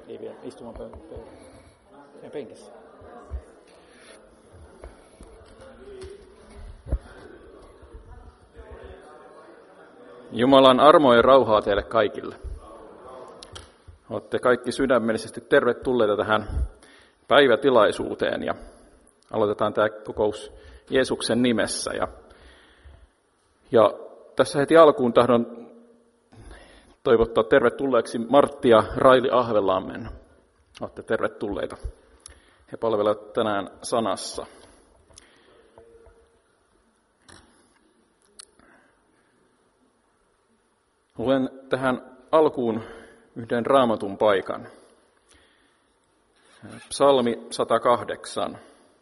Ei vielä istumaan penkissä. Jumalan armoa ja rauhaa teille kaikille. Olette kaikki sydämellisesti tervetulleita tähän päivätilaisuuteen ja aloitetaan tämä kokous Jeesuksen nimessä. Ja tässä heti alkuun tahdon toivottaa tervetulleeksi Martti ja Raili Ahvelammen. Olette tervetulleita. He palvelevat tänään sanassa. Luen tähän alkuun yhden raamatun paikan. Psalmi 108.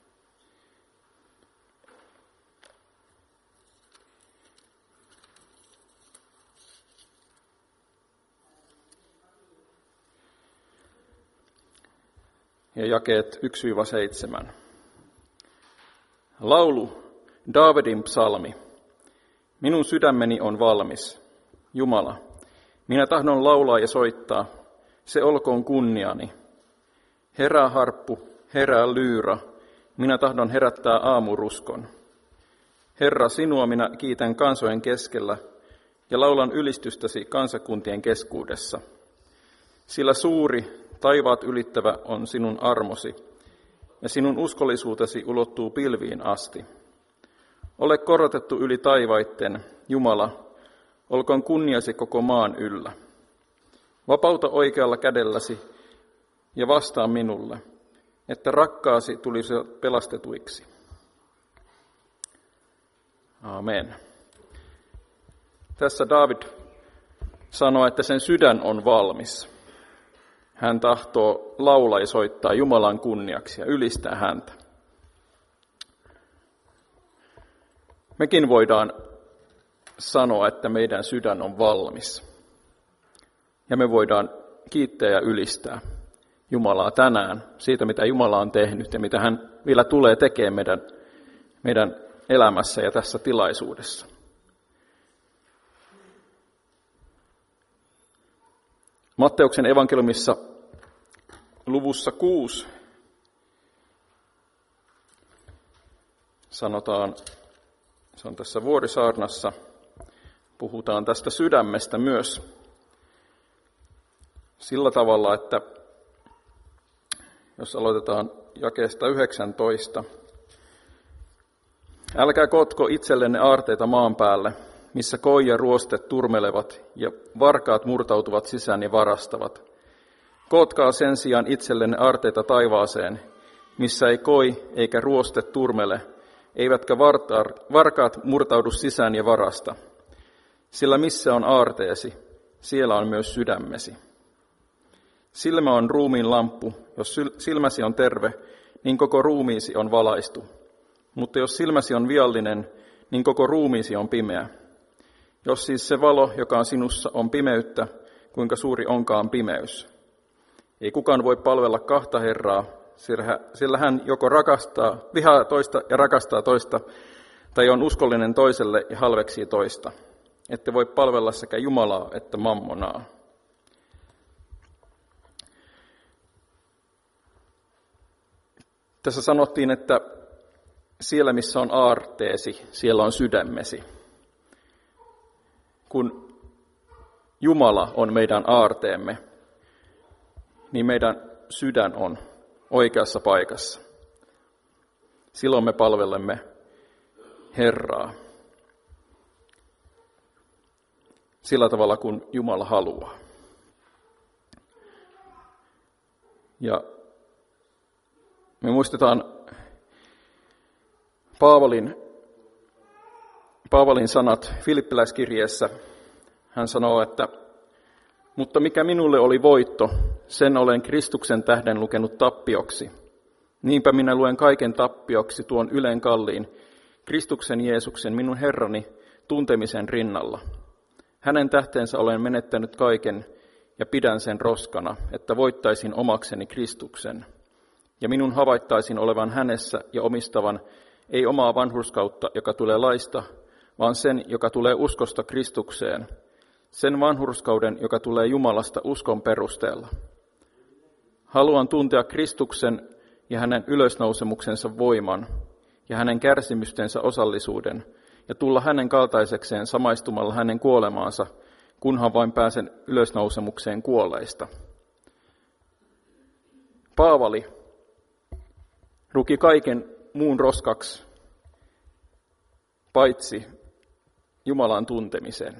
Ja jakeet 1-7. Laulu, Daavidin psalmi. Minun sydämeni on valmis. Jumala, minä tahdon laulaa ja soittaa, se olkoon kunniani. Herää harppu, herää lyyrä, minä tahdon herättää aamuruskon. Herra, sinua minä kiitän kansojen keskellä ja laulan ylistystäsi kansakuntien keskuudessa. Sillä suuri, taivaat ylittävä on sinun armosi, ja sinun uskollisuutesi ulottuu pilviin asti. Ole korotettu yli taivaitten, Jumala, olkoon kunniasi koko maan yllä. Vapauta oikealla kädelläsi ja vastaa minulle, että rakkaasi tulisi pelastetuiksi. Amen. Tässä Daavid sanoo, että sen sydän on valmis. Hän tahtoo laulaa ja soittaa Jumalan kunniaksi ja ylistää häntä. Mekin voidaan sanoa, että meidän sydän on valmis. Ja me voidaan kiittää ja ylistää Jumalaa tänään siitä, mitä Jumala on tehnyt ja mitä hän vielä tulee tekemään meidän elämässä ja tässä tilaisuudessa. Matteuksen evankeliumissa luvussa 6 sanotaan, se on tässä Vuorisaarnassa, puhutaan tästä sydämestä myös sillä tavalla, että jos aloitetaan jakeesta 19. Älkää kotko itsellenne aarteita maan päälle, missä koi ja ruostet turmelevat ja varkaat murtautuvat sisään ja varastavat. Kootkaa sen sijaan itsellenne aarteita taivaaseen, missä ei koi eikä ruoste turmele, eivätkä varkaat murtaudu sisään ja varasta. Sillä missä on aarteesi, siellä on myös sydämesi. Silmä on ruumiin lamppu, jos silmäsi on terve, niin koko ruumiisi on valaistu. Mutta jos silmäsi on viallinen, niin koko ruumiisi on pimeä. Jos siis se valo, joka on sinussa, on pimeyttä, kuinka suuri onkaan pimeys. Ei kukaan voi palvella kahta Herraa, sillä hän joko vihaa toista ja rakastaa toista, tai on uskollinen toiselle ja halveksii toista. Ette voi palvella sekä Jumalaa että mammonaa. Tässä sanottiin, että siellä missä on aarteesi, siellä on sydämesi. Kun Jumala on meidän aarteemme, niin meidän sydän on oikeassa paikassa. Silloin me palvelemme Herraa sillä tavalla, kun Jumala haluaa. Ja me muistetaan Paavalin sanat Filippiläiskirjeessä. Hän sanoo, että mutta mikä minulle oli voitto, sen olen Kristuksen tähden lukenut tappioksi. Niinpä minä luen kaiken tappioksi tuon ylen kalliin, Kristuksen Jeesuksen, minun Herrani, tuntemisen rinnalla. Hänen tähteensä olen menettänyt kaiken ja pidän sen roskana, että voittaisin omakseni Kristuksen. Ja minun havaittaisin olevan hänessä ja omistavan ei omaa vanhurskautta, joka tulee laista, vaan sen, joka tulee uskosta Kristukseen, sen vanhurskauden, joka tulee Jumalasta uskon perusteella. Haluan tuntea Kristuksen ja hänen ylösnousemuksensa voiman ja hänen kärsimystensä osallisuuden ja tulla hänen kaltaisekseen samaistumalla hänen kuolemaansa, kunhan vain pääsen ylösnousemukseen kuolleista. Paavali ruki kaiken muun roskaksi, paitsi Jumalan tuntemisen.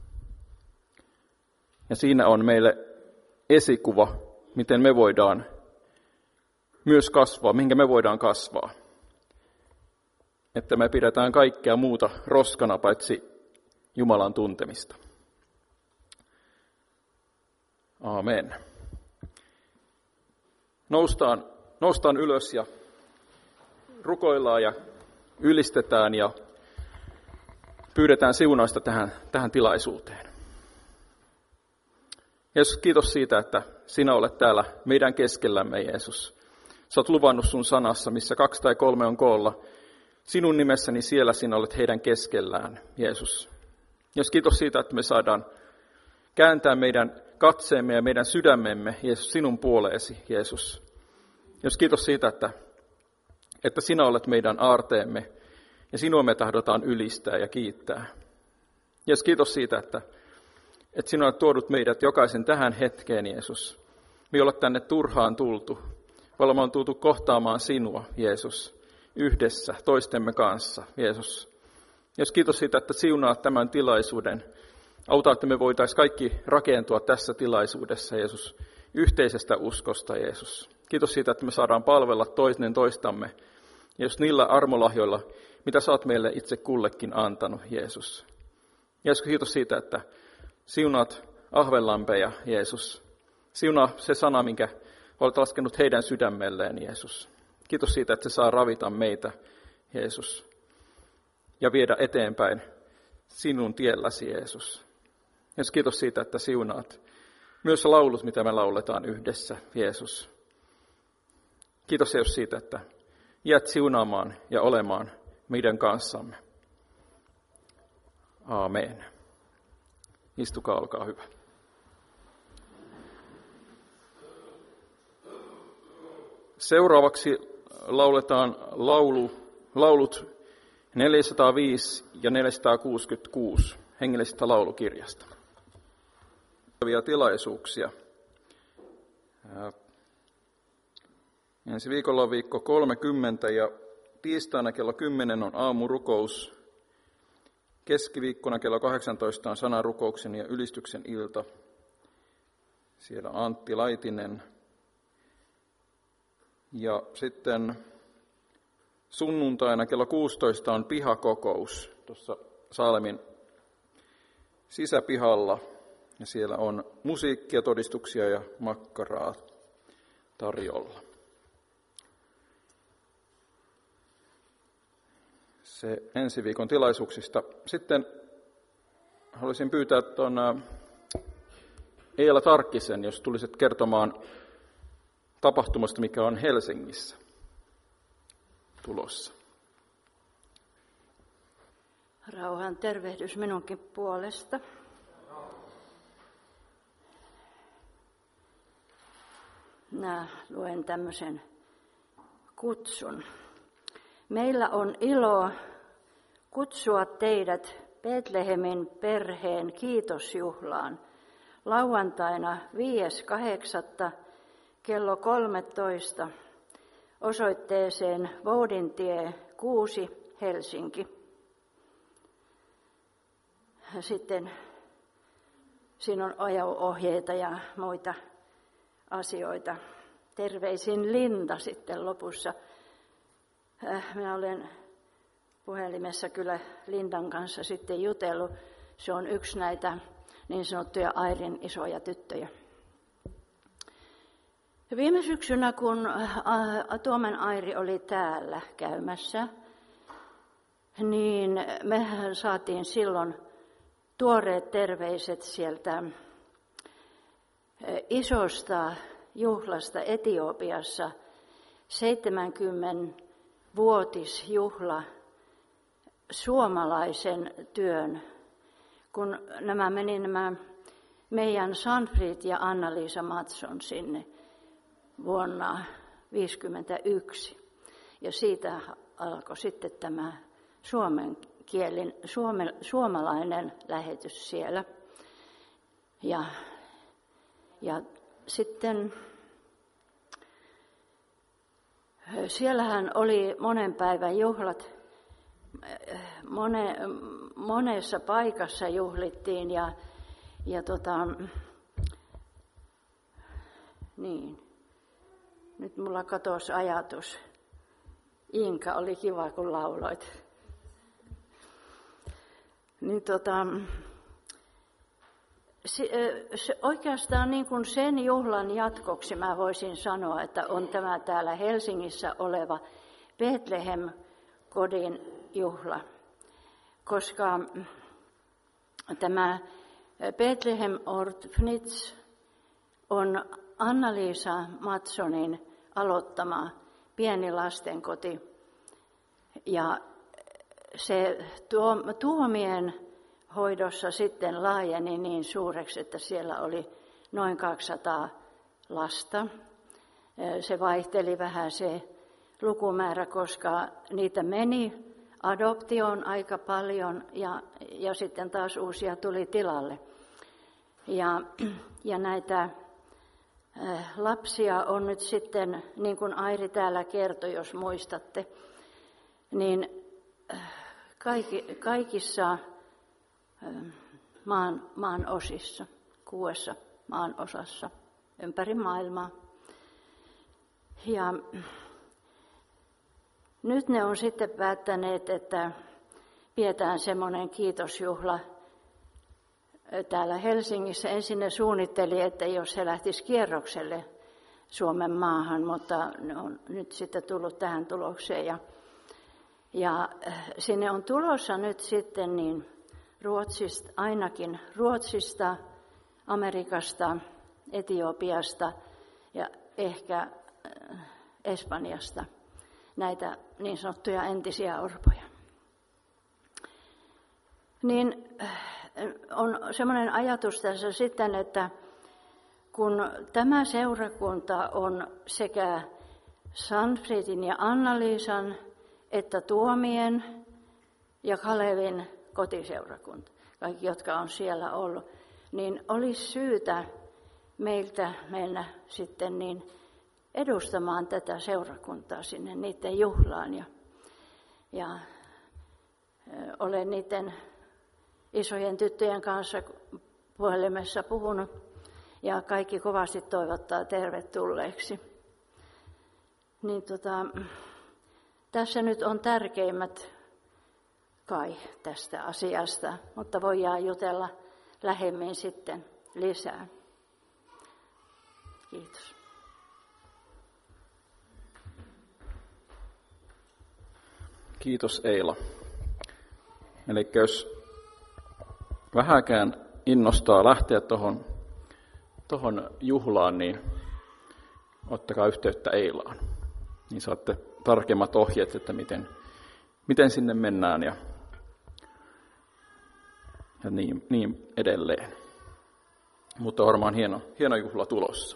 Ja siinä on meille esikuva, miten me voidaan myös kasvaa, minkä me voidaan kasvaa. Että me pidetään kaikkea muuta roskana, paitsi Jumalan tuntemista. Aamen. Noustaan ylös ja rukoillaan ja ylistetään ja pyydetään siunausta tähän tilaisuuteen. Jeesus, kiitos siitä, että sinä olet täällä meidän keskellämme, Jeesus. Sä oot luvannut sun sanassa, missä 2 tai 3 on koolla. Sinun nimessäni siellä sinä olet heidän keskellään, Jeesus. Jeesus, kiitos siitä, että me saadaan kääntää meidän katseemme ja meidän sydämemme, Jeesus, sinun puoleesi, Jeesus. Jeesus, kiitos siitä, että sinä olet meidän aarteemme ja sinua me tahdotaan ylistää ja kiittää. Jeesus, kiitos siitä, että sinä olet tuodut meidät jokaisen tähän hetkeen, Jeesus. Me ei olla tänne turhaan tultu, vaan me on tultu kohtaamaan sinua, Jeesus, yhdessä toistemme kanssa, Jeesus. Jeesus, kiitos siitä, että siunaat tämän tilaisuuden. Auta, että me voitaisiin kaikki rakentua tässä tilaisuudessa, Jeesus, yhteisestä uskosta, Jeesus. Kiitos siitä, että me saadaan palvella toinen toistamme, Jeesus, niillä armolahjoilla, mitä sä oot meille itse kullekin antanut, Jeesus. Jeesus, kiitos siitä, että siunaat ahvenlampeja, Jeesus. Siunaa se sana, minkä olet laskenut heidän sydämelleen, Jeesus. Kiitos siitä, että se saa ravita meitä, Jeesus, ja viedä eteenpäin sinun tielläsi, Jeesus. Jeesus, kiitos siitä, että siunaat myös laulut, mitä me lauletaan yhdessä, Jeesus. Kiitos, Jeesus, siitä, että jäät siunaamaan ja olemaan meidän kanssamme. Aamen. Istukaa, olkaa hyvä. Seuraavaksi lauletaan laulut 405 ja 466 hengellisestä laulukirjasta. Tilaisuuksia. Ensi viikolla on viikko 30 ja tiistaina kello 10 on aamurukous. Keskiviikkona kello 18 on sanarukouksen ja ylistyksen ilta. Siellä Antti Laitinen. Ja sitten sunnuntaina kello 16 on pihakokous tuossa Saalemin sisäpihalla. Ja siellä on musiikkia, todistuksia ja makkaraa tarjolla. Se ensi viikon tilaisuuksista. Sitten haluaisin pyytää Eila Tarkkisen, jos tulisit kertomaan tapahtumasta, mikä on Helsingissä tulossa. Rauhan tervehdys minunkin puolesta. Minä luen tämmöisen kutsun. Meillä on ilo kutsua teidät Betlehemin perheen kiitosjuhlaan lauantaina 5.8. kello 13 osoitteeseen Voudintie 6 Helsinki. Sitten siinä on ajo-ohjeita ja muita asioita. Terveisin Linda sitten lopussa. Minä olen puhelimessa kyllä Lindan kanssa sitten jutellut. Se on yksi näitä niin sanottuja Airin isoja tyttöjä. Viime syksynä, kun Tuomen Airi oli täällä käymässä, niin mehän saatiin silloin tuoreet terveiset sieltä isosta juhlasta Etiopiassa, 70-vuotisjuhla suomalaisen työn, kun nämä meidän Sanfrid ja Anna-Liisa Matson sinne. vuonna 1951. Ja siitä alkoi sitten tämä suomalainen lähetys siellä. Ja sitten siellähän oli monen päivän juhlat, monessa paikassa juhlittiin ja niin. Nyt mulla katosi ajatus. Inka, oli kiva kun lauloit. Niin oikeastaan niin kuin sen juhlan jatkoksi mä voisin sanoa, että on tämä täällä Helsingissä oleva Betlehem-kodin juhla, koska tämä Betlehem Orphanage on Anna-Liisa Matsonin aloittama pieni lastenkoti ja se tuomien hoidossa sitten laajeni niin suureksi, että siellä oli noin 200 lasta. Se vaihteli vähän se lukumäärä, koska niitä meni adoptioon aika paljon ja sitten taas uusia tuli tilalle. Ja näitä lapsia on nyt sitten, niin kuin Airi täällä kertoi, jos muistatte, niin kaikissa maan osissa, 6 maan osassa ympäri maailmaa. Ja nyt ne on sitten päättäneet, että pidetään semmoinen kiitosjuhla täällä Helsingissä. Ensin ne suunnitteli, että jos he lähtisivät kierrokselle Suomen maahan, mutta ne on nyt sitten tullut tähän tulokseen. Ja sinne on tulossa nyt sitten niin ainakin Ruotsista, Amerikasta, Etiopiasta ja ehkä Espanjasta näitä niin sanottuja entisiä orpoja. Niin on semmoinen ajatus tässä sitten, että kun tämä seurakunta on sekä Sanfridin ja Anna-Liisan että Tuomien ja Kalevin kotiseurakunta, kaikki jotka on siellä ollut, niin olisi syytä meiltä mennä sitten niin edustamaan tätä seurakuntaa sinne niiden juhlaan. Ja olen niiden isojen tyttöjen kanssa puhelimessa puhunut ja kaikki kovasti toivottaa tervetulleeksi. Niin tässä nyt on tärkeimmät kai tästä asiasta, mutta voidaan jutella lähemmin sitten lisää. Kiitos. Kiitos Eila. Eli jos vähäkään innostaa lähteä tuohon juhlaan, niin ottakaa yhteyttä Eilaan. Niin saatte tarkemmat ohjeet, että miten sinne mennään ja niin edelleen. Mutta varmaan hieno juhla tulossa.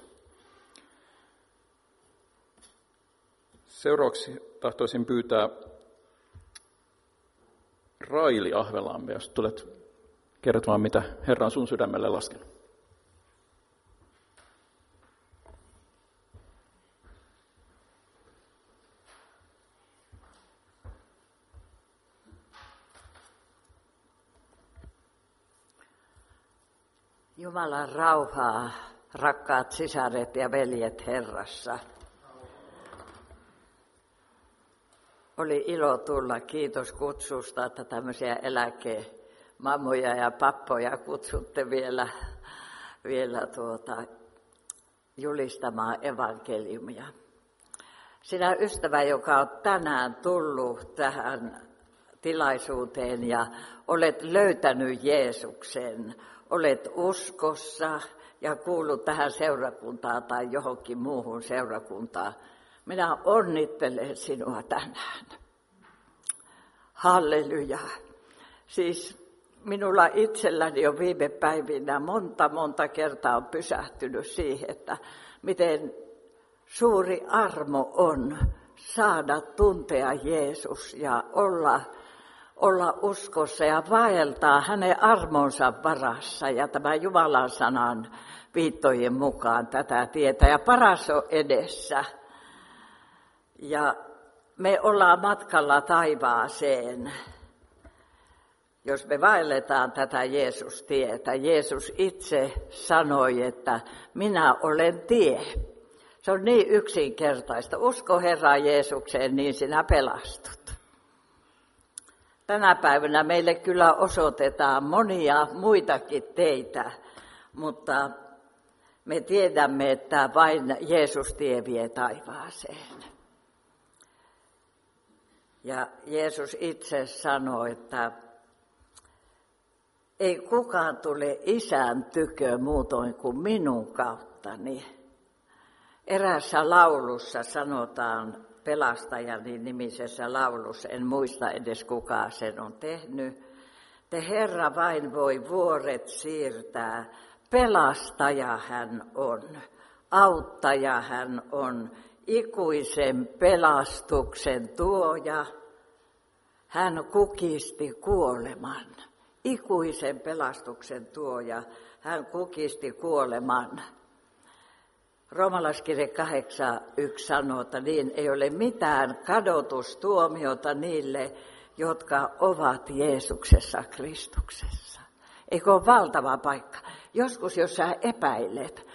Seuraavaksi tahtoisin pyytää Raili Ahvelampia, jos tulet kertomaan, mitä Herra on sun sydämelle laskenut. Jumalan rauhaa, rakkaat sisaret ja veljet Herrassa. Oli ilo tulla, kiitos kutsusta, että tämmöisiä eläkemammoja ja pappoja kutsutte vielä julistamaan evankeliumia. Sinä ystävä, joka on tänään tullut tähän tilaisuuteen ja olet löytänyt Jeesuksen, olet uskossa ja kuullut tähän seurakuntaan tai johonkin muuhun seurakuntaan. Minä onnittelen sinua tänään. Halleluja. Siis minulla itselläni on viime päivinä monta kertaa on pysähtynyt siihen, että miten suuri armo on saada tuntea Jeesus ja olla uskossa ja vaeltaa hänen armonsa varassa ja tämän Jumalan sanan viittojen mukaan tätä tietä. Ja paras on edessä. Ja me ollaan matkalla taivaaseen, jos me vaelletaan tätä Jeesus-tietä. Jeesus itse sanoi, että minä olen tie. Se on niin yksinkertaista. Usko Herran Jeesukseen, niin sinä pelastut. Tänä päivänä meille kyllä osoitetaan monia muitakin teitä, mutta me tiedämme, että vain Jeesus-tie vie taivaaseen. Ja Jeesus itse sanoi, että ei kukaan tule Isän tykö muutoin kuin minun kauttani. Eräässä laulussa sanotaan, Pelastajani nimisessä laulussa, en muista edes kuka sen on tehnyt. Te Herra vain voi vuoret siirtää, pelastaja hän on, auttaja hän on, ikuisen pelastuksen tuoja. Hän kukisti kuoleman, ikuisen pelastuksen tuoja, hän kukisti kuoleman. Roomalaiskirje 8:1 sanoo, että niin ei ole mitään kadotustuomiota niille, jotka ovat Jeesuksessa Kristuksessa. Eikö ole valtava paikka? Joskus, jos sä epäilet,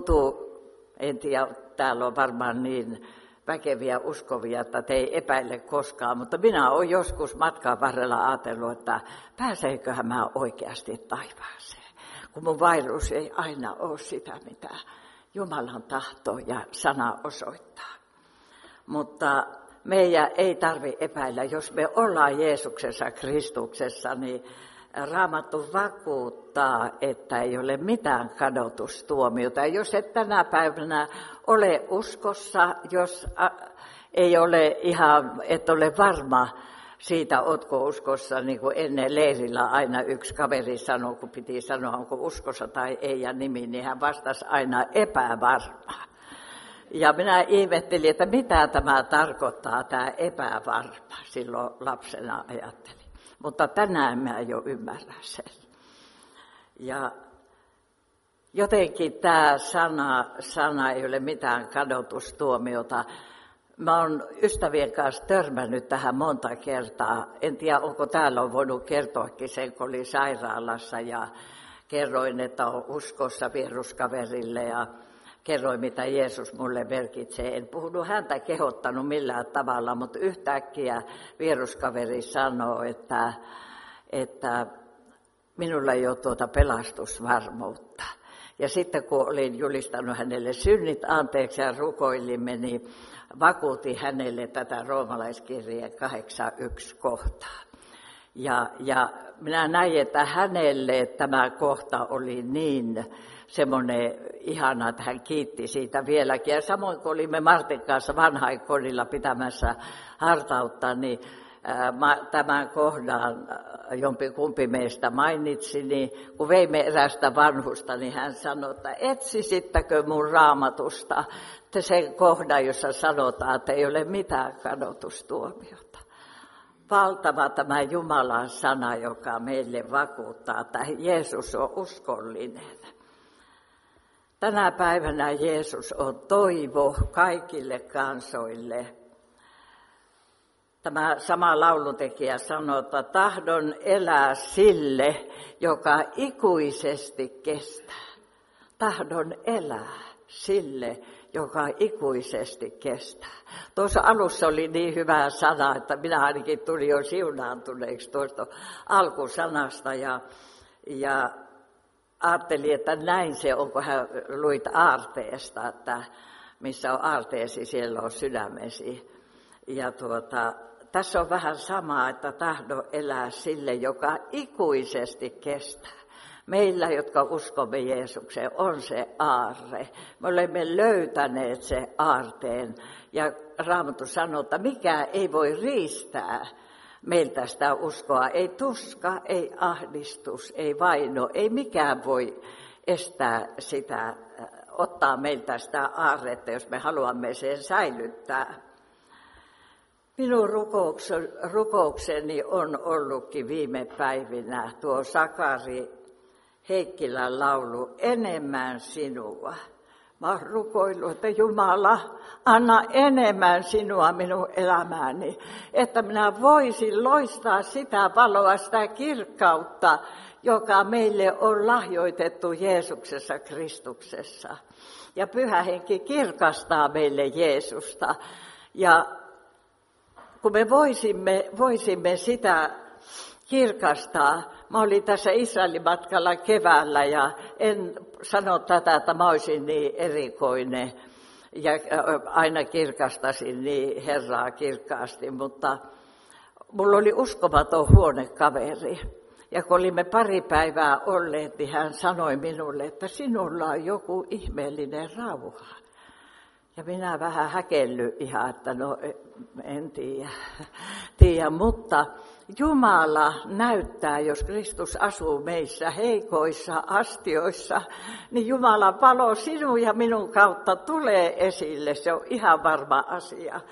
en tiedä, täällä on varmaan niin väkeviä uskovia, että te ei epäile koskaan, mutta minä olen joskus matkan varrella ajatellut, että pääseeköhän mä oikeasti taivaaseen, kun mun vaellus ei aina ole sitä, mitä Jumalan tahto ja sana osoittaa. Mutta meidän ei tarvitse epäillä, jos me ollaan Jeesuksessa Kristuksessa, niin Raamattu vakuuttaa, että ei ole mitään kadotustuomiota. Jos et tänä päivänä ole uskossa, jos ei ole et ole varma siitä, ootko uskossa, niin kuin ennen leirillä aina yksi kaveri sanoi, kun piti sanoa, onko uskossa tai ei ja nimi, niin hän vastasi aina epävarma. Ja minä ihmettelin, että mitä tämä tarkoittaa, tämä epävarma, silloin lapsena ajattelin. Mutta tänään mä jo ymmärrän sen. Ja jotenkin tämä sana ei ole mitään kadotustuomiota. Mä oon ystävien kanssa törmännyt tähän monta kertaa. En tiedä, onko täällä on voinut kertoakin sen, kun oli sairaalassa ja kerroin, että on uskossa vieruskaverille ja kerroin, mitä Jeesus mulle merkitsee. En puhunut häntä kehottanut millään tavalla, mutta yhtäkkiä vieruskaveri sanoo, että minulla ei ole tuota pelastusvarmuutta. Ja sitten kun olin julistanut hänelle synnit anteeksi ja rukoilimme, niin vakuutin hänelle tätä roomalaiskirjeen 8:1 kohtaa. Ja minä näin, että hänelle tämä kohta oli niin semmoinen ihana, että hän kiitti siitä vieläkin. Ja samoin kun olimme Martin kanssa vanhainkodilla pitämässä hartautta, niin tämän kohdan jompikumpi meistä mainitsi, niin kun veimme erästä vanhusta, niin hän sanoi, että etsisittekö mun Raamatusta sen kohdan, jossa sanotaan, että ei ole mitään kadotustuomiota. Valtava tämä Jumalan sana, joka meille vakuuttaa, että Jeesus on uskollinen. Tänä päivänä Jeesus on toivo kaikille kansoille. Tämä sama lauluntekijä sanoo, että tahdon elää sille, joka ikuisesti kestää. Tahdon elää sille, joka ikuisesti kestää. Tuossa alussa oli niin hyvä sana, että minä ainakin tulin jo siunaantuneeksi tuosta alkusanasta ja ajattelin, että näin se on, kun hän luit aarteesta, että missä on aarteesi, siellä on sydämesi. Ja tässä on vähän samaa, että tahdo elää sille, joka ikuisesti kestää. Meillä, jotka uskomme Jeesukseen, on se aarre. Me olemme löytäneet se aarteen. Ja Raamattu sanoo, että mikään ei voi riistää meiltä sitä uskoa. Ei tuska, ei ahdistus, ei vaino, ei mikään voi estää sitä ottaa meiltä sitä aarretta, jos me haluamme sen säilyttää. Minun rukoukseni on ollutkin viime päivinä tuo Sakari Heikkilän laulu Enemmän sinua. Mä oon rukoillut, että Jumala, anna enemmän sinua minun elämääni, että minä voisin loistaa sitä valoa, sitä kirkkautta, joka meille on lahjoitettu Jeesuksessa Kristuksessa. Ja Pyhä Henki kirkastaa meille Jeesusta. Ja kun me voisimme sitä kirkastaa. Mä olin tässä Israelin matkalla keväällä ja en sano tätä, että mä olisin niin erikoinen ja aina kirkastasin niin Herraa kirkkaasti, mutta mulla oli uskomaton huonekaveri. Ja kun olimme pari päivää olleet, niin hän sanoi minulle, että sinulla on joku ihmeellinen rauha. Ja minä vähän häkelly ihan, että no en tiedä, mutta Jumala näyttää, jos Kristus asuu meissä heikoissa astioissa, niin Jumalan valo sinun ja minun kautta tulee esille, se on ihan varma asia.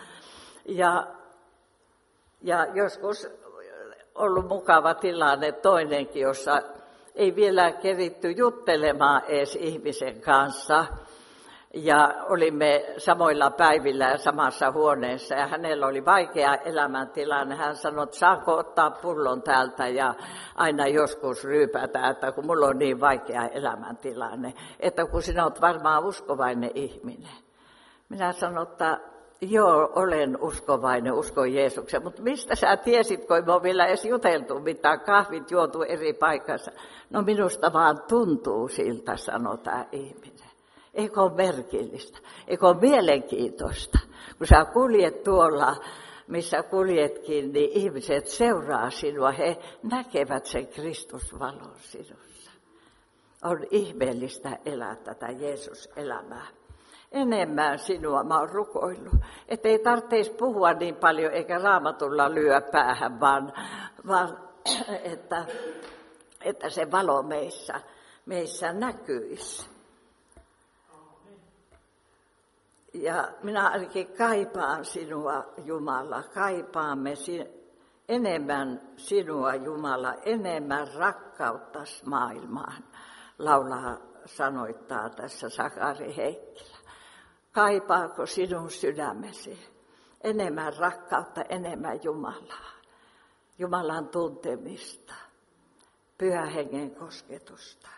Ja joskus ollut mukava tilanne toinenkin, jossa ei vielä keritty juttelemaan edes ihmisen kanssa. Ja olimme samoilla päivillä ja samassa huoneessa ja hänellä oli vaikea elämäntilanne. Hän sanoi, että saanko ottaa pullon täältä ja aina joskus ryypätä, että kun mulla on niin vaikea elämäntilanne, että kun sinä olet varmaan uskovainen ihminen. Minä sanoin, että joo, olen uskovainen, uskon Jeesuksen, mutta mistä sä tiesit, kun me on vielä edes juteltu mitään, kahvit juotu eri paikassa. No minusta vaan tuntuu siltä, sanoi tämä ihminen. Eikö ole merkillistä? Eikö ole mielenkiintoista? Kun sä kuljet tuolla, missä kuljetkin, niin ihmiset seuraa sinua. He näkevät sen Kristusvalon sinussa. On ihmeellistä elää tätä Jeesus-elämää. Enemmän sinua mä oon rukoillut. Että ei tarvitsisi puhua niin paljon eikä Raamatulla lyö päähän, vaan että se valo meissä näkyisi. Ja minä ainakin kaipaan sinua, Jumala, kaipaamme enemmän sinua, Jumala, enemmän rakkauttasi maailmaan, laulaa sanoittaa tässä Sakari Heikkilä. Kaipaako sinun sydämesi enemmän rakkautta, enemmän Jumalaa, Jumalan tuntemista, Pyhän Hengen kosketusta?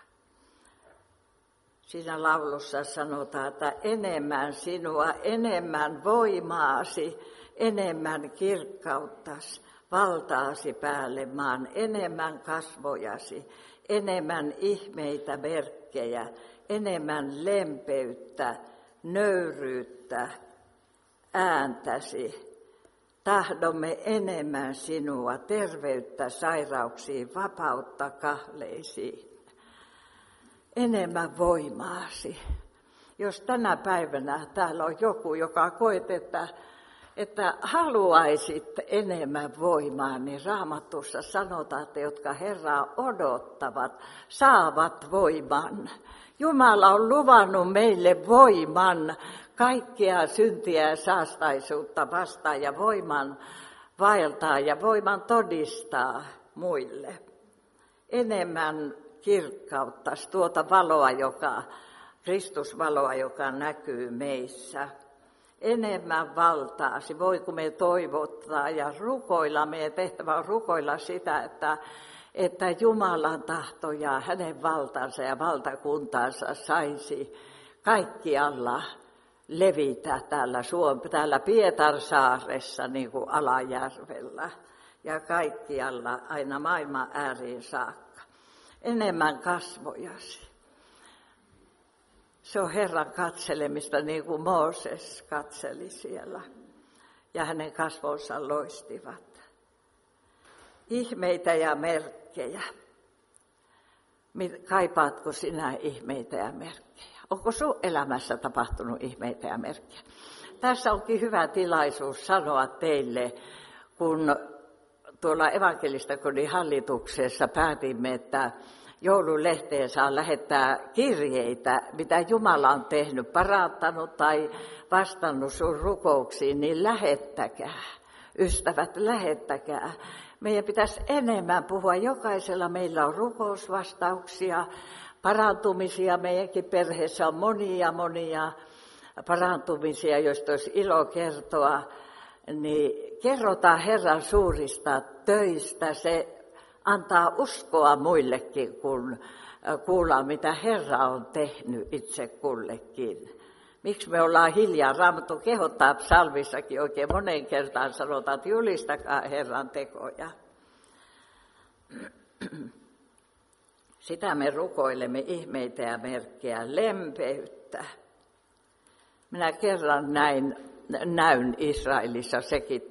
Siinä laulussa sanotaan, että enemmän sinua, enemmän voimaasi, enemmän kirkkauttasi, valtaasi päälle maan, enemmän kasvojasi, enemmän ihmeitä, merkkejä, enemmän lempeyttä, nöyryyttä, ääntäsi. Tahdomme enemmän sinua, terveyttä sairauksiin, vapautta kahleisiin. Enemmän voimaasi. Jos tänä päivänä täällä on joku, joka koet, että haluaisit enemmän voimaa, niin Raamatussa sanotaan, että jotka Herraa odottavat, saavat voiman. Jumala on luvannut meille voiman, kaikkea syntiä ja saastaisuutta vastaan ja voiman vaeltaa ja voiman todistaa muille. Enemmän kirkkautta, tuota valoa, Kristusvaloa, joka näkyy meissä. Enemmän valtaasi, voi kun me toivottaa ja rukoilla, meidän tehtävä on rukoilla sitä, että Jumalan tahto ja hänen valtansa ja valtakuntansa saisi kaikkialla levitä täällä Pietarsaaressa niin kuin Alajärvellä ja kaikkialla aina maailman ääriin saakka. Enemmän kasvojasi. Se on Herran katselemista niin kuin Mooses katseli siellä ja hänen kasvonsa loistivat. Ihmeitä ja merkkejä. Kaipaatko sinä ihmeitä ja merkkejä? Onko sun elämässä tapahtunut ihmeitä ja merkkejä? Tässä onkin hyvä tilaisuus sanoa teille, kun tuolla evankelistakodin hallituksessa päätimme, että joululehteen saa lähettää kirjeitä, mitä Jumala on tehnyt, parantanut tai vastannut sun rukouksiin, niin lähettäkää. Ystävät, lähettäkää. Meidän pitäisi enemmän puhua. Jokaisella meillä on rukousvastauksia, parantumisia. Meidänkin perheessä on monia parantumisia, joista olisi ilo kertoa. Niin kerrotaan Herran suurista töistä. Se antaa uskoa muillekin, kun kuullaan, mitä Herra on tehnyt itse kullekin. Miksi me ollaan hiljaa? Raamattu kehottaa psalmissakin oikein moneen kertaan sanotaan, että julistakaa Herran tekoja. Sitä me rukoilemme ihmeitä ja merkkejä, lempeyttä. Minä kerran näyn Israelissa, sekin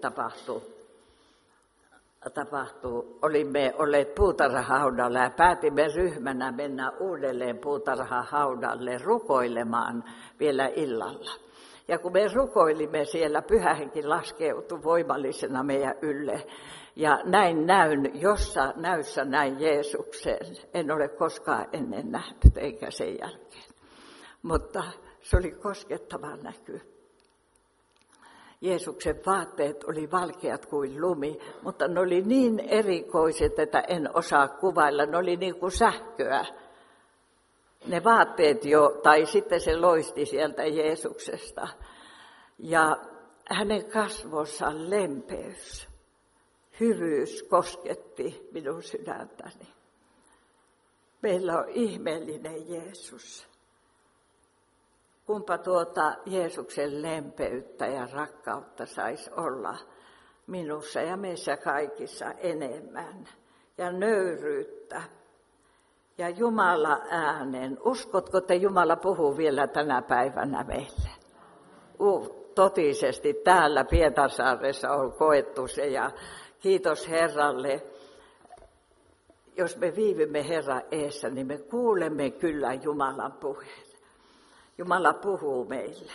tapahtui. Olimme olleet puutarhahaudalla ja päätimme ryhmänä mennä uudelleen puutarhahaudalle rukoilemaan vielä illalla. Ja kun me rukoilimme siellä, Pyhä Henki laskeutui voimallisena meidän ylle. Ja näin jossa näyssä näin Jeesuksen. En ole koskaan ennen nähnyt, eikä sen jälkeen. Mutta se oli koskettava näky. Jeesuksen vaatteet oli valkeat kuin lumi, mutta ne oli niin erikoiset, että en osaa kuvailla. Ne oli niin kuin sähköä. Ne vaatteet tai sitten se loisti sieltä Jeesuksesta. Ja hänen kasvonsa lempeys, hyvyys kosketti minun sydäntäni. Meillä on ihmeellinen Jeesus. Kumpa tuota Jeesuksen lempeyttä ja rakkautta saisi olla minussa ja meissä kaikissa enemmän. Ja nöyryyttä ja Jumala äänen. Uskotko, että Jumala puhuu vielä tänä päivänä meille? Totisesti täällä Pietarsaaressa on koettu se ja kiitos Herralle. Jos me viivymme Herran eessä, niin me kuulemme kyllä Jumalan puheen. Jumala puhuu meille.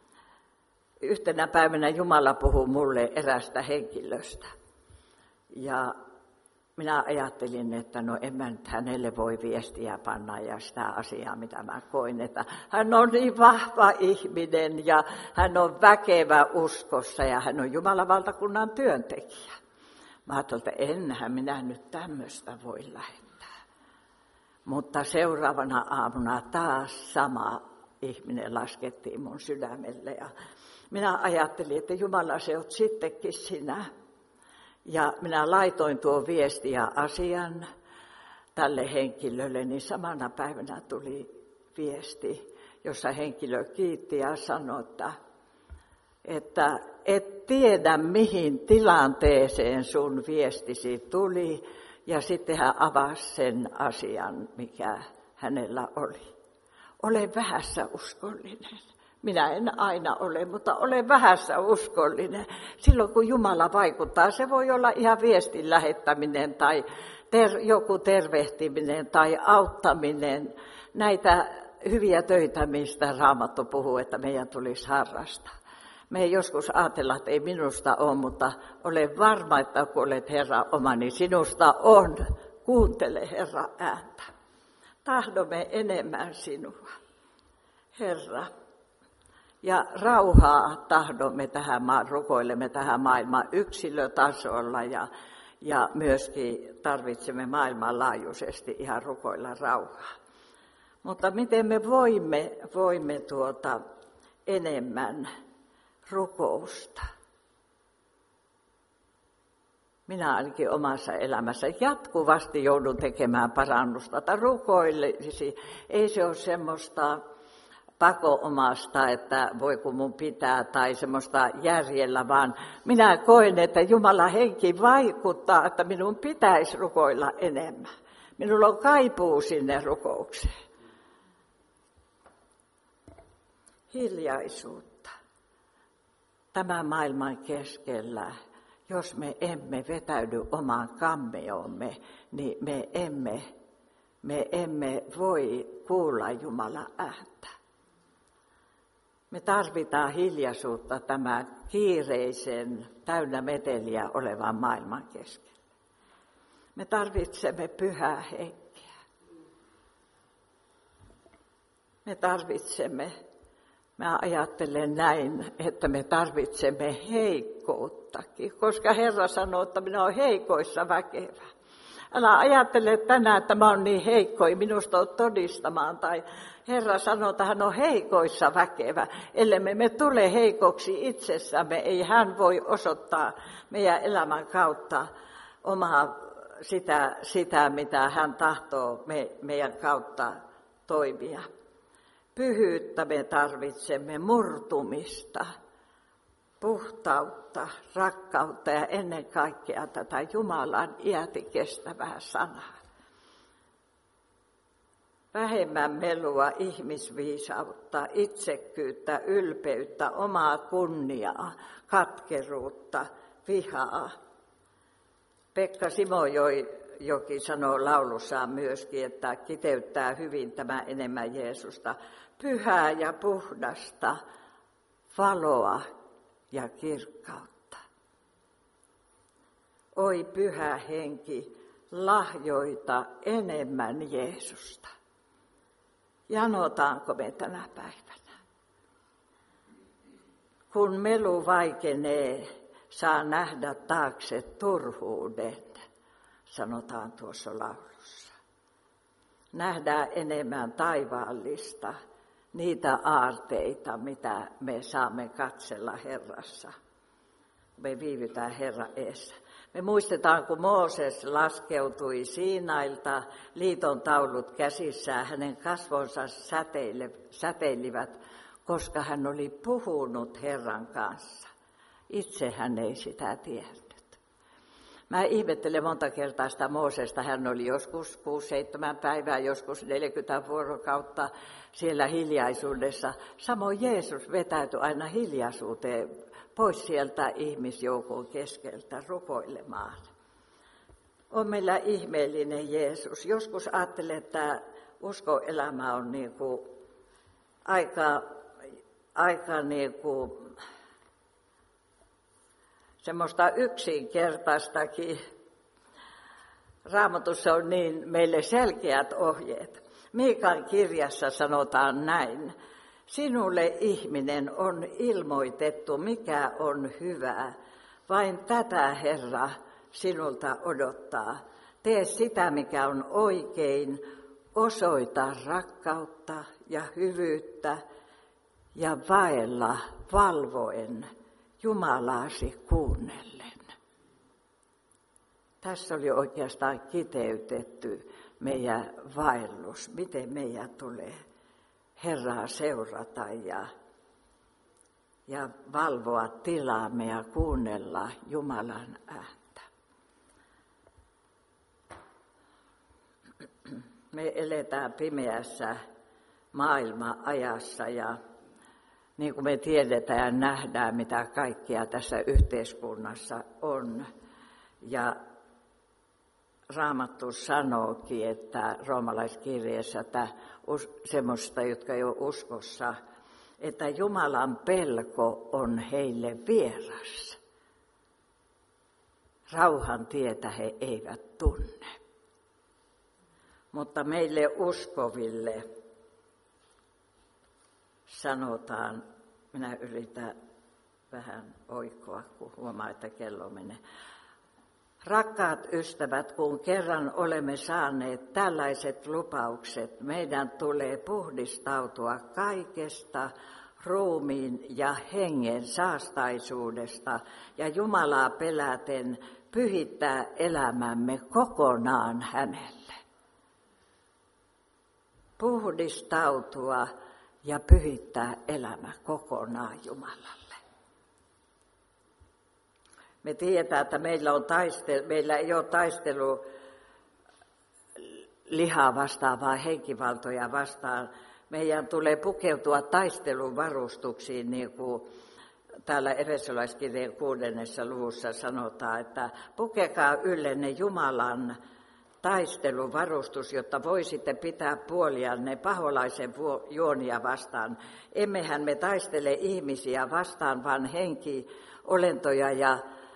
Yhtenä päivänä Jumala puhuu mulle erästä henkilöstä. Ja minä ajattelin, että no en mä nyt hänelle voi viestiä panna ja sitä asiaa, mitä mä koin. Että hän on niin vahva ihminen ja hän on väkevä uskossa ja hän on Jumalan valtakunnan työntekijä. Mä ajattelin, että enhän minä nyt tämmöistä voi lähettää. Mutta seuraavana aamuna taas sama ihminen laskettiin mun sydämelle ja minä ajattelin, että Jumala, se oot sittenkin sinä. Ja minä laitoin tuon viesti ja asian tälle henkilölle, niin samana päivänä tuli viesti, jossa henkilö kiitti ja sanoi, että et tiedä mihin tilanteeseen sun viestisi tuli. Ja sitten hän avasi sen asian, mikä hänellä oli. Olen vähässä uskollinen. Minä en aina ole, mutta olen vähässä uskollinen. Silloin kun Jumala vaikuttaa, se voi olla ihan viestin lähettäminen tai joku tervehtiminen tai auttaminen. Näitä hyviä töitä, mistä Raamattu puhuu, että meidän tulisi harrastaa. Me ei joskus ajatella, että ei minusta ole, mutta olen varma, että kun olet Herran oma, niin sinusta on. Kuuntele Herran ääntä. Tahdomme enemmän sinua, Herra. Ja rauhaa tahdomme tähän rukoilemme tähän maailman yksilötasolla ja myöskin tarvitsemme maailmanlaajuisesti ihan rukoilla rauhaa. Mutta miten me voimme enemmän rukousta? Minä ainakin omassa elämässä jatkuvasti joudun tekemään parannusta tai rukoillisi. Ei se ole semmoista pakoomasta, että voi kun mun pitää tai semmoista järjellä, vaan minä koen, että Jumalan henki vaikuttaa, että minun pitäisi rukoilla enemmän. Minulla on kaipuu sinne rukoukseen. Hiljaisuutta. Tämän maailman keskellä, jos me emme vetäydy omaan kammeomme, niin me emme voi kuulla Jumalan ääntä. Me tarvitaan hiljaisuutta tämän kiireisen, täynnä meteliä olevan maailman keskellä. Me tarvitsemme pyhää henkeä. Mä ajattelen näin, että me tarvitsemme heikkouttakin, koska Herra sanoo, että minä olen heikoissa väkevä. Älä ajattele tänään, että mä oon niin heikko, ei minusta ole todistamaan. Tai Herra sanoo, että hän on heikoissa väkevä. Ellei me tule heikoksi itsessämme, ei hän voi osoittaa meidän elämän kautta omaa sitä mitä hän tahtoo meidän kautta toimia. Pyhyyttä me tarvitsemme, murtumista, puhtautta, rakkautta ja ennen kaikkea tätä Jumalan iäti kestävää sanaa. Vähemmän melua, ihmisviisautta, itsekkyyttä, ylpeyttä, omaa kunniaa, katkeruutta, vihaa. Pekka Simojoki sanoo laulussaan myöskin, että kiteyttää hyvin tämä enemmän Jeesusta. Pyhää ja puhdasta, valoa ja kirkkautta. Oi pyhä henki, lahjoita enemmän Jeesusta. Janotaanko me tänä päivänä? Kun melu vaikenee, saa nähdä taakse turhuuden, sanotaan tuossa laulussa. Nähdään enemmän taivaallista, niitä aarteita, mitä me saamme katsella Herrassa. Me viivytään Herran edessä. Me muistetaan, kun Mooses laskeutui Siinailta, liiton taulut käsissään, hänen kasvonsa säteilivät, koska hän oli puhunut Herran kanssa. Itse hän ei sitä tiennyt. Mä ihmettelen monta kertaa sitä Moosesta. Hän oli joskus 6-7 päivää, joskus 40 vuorokautta siellä hiljaisuudessa. Samoin Jeesus vetäytyi aina hiljaisuuteen pois sieltä ihmisjoukon keskeltä rukoilemaan. On meillä ihmeellinen Jeesus. Joskus ajattelen, että uskoelämä on aika semmoista yksinkertaistakin. Raamatussa on niin meille selkeät ohjeet. Miikan kirjassa sanotaan näin. Sinulle ihminen on ilmoitettu, mikä on hyvää. Vain tätä Herra sinulta odottaa. Tee sitä, mikä on oikein. Osoita rakkautta ja hyvyyttä ja vaella valvoen Jumalaasi kuunnellen. Tässä oli oikeastaan kiteytetty meidän vaellus, miten meidän tulee Herraa seurata ja valvoa tilaamme ja kuunnella Jumalan ääntä. Me eletään pimeässä maailma-ajassa ja niin kuin me tiedetään ja nähdään, mitä kaikkea tässä yhteiskunnassa on. Ja Raamattu sanookin, että roomalaiskirjeessä, että semmoista, jotka ei ole uskossa, että Jumalan pelko on heille vieras. Rauhan tietä he eivät tunne. Mutta meille uskoville sanotaan, minä yritän vähän oikoa, kun huomaa, että kello menee. Rakkaat ystävät, kun kerran olemme saaneet tällaiset lupaukset, meidän tulee puhdistautua kaikesta ruumiin ja hengen saastaisuudesta ja Jumalaa peläten pyhittää elämämme kokonaan hänelle. Puhdistautua ja pyhittää elämä kokonaan Jumalalle. Me tiedetään, että meillä ei ole taistelu lihaa vastaan, vaan henkivaltoja vastaan. Meidän tulee pukeutua taisteluvarustuksiin, niin kuin täällä Efesolaiskirjeen 6. luvussa sanotaan, että pukekaa yllenne Jumalan taisteluvarustus, jotta voisitte pitää puolianne paholaisen juonia vastaan. Emmehän me taistele ihmisiä vastaan, vaan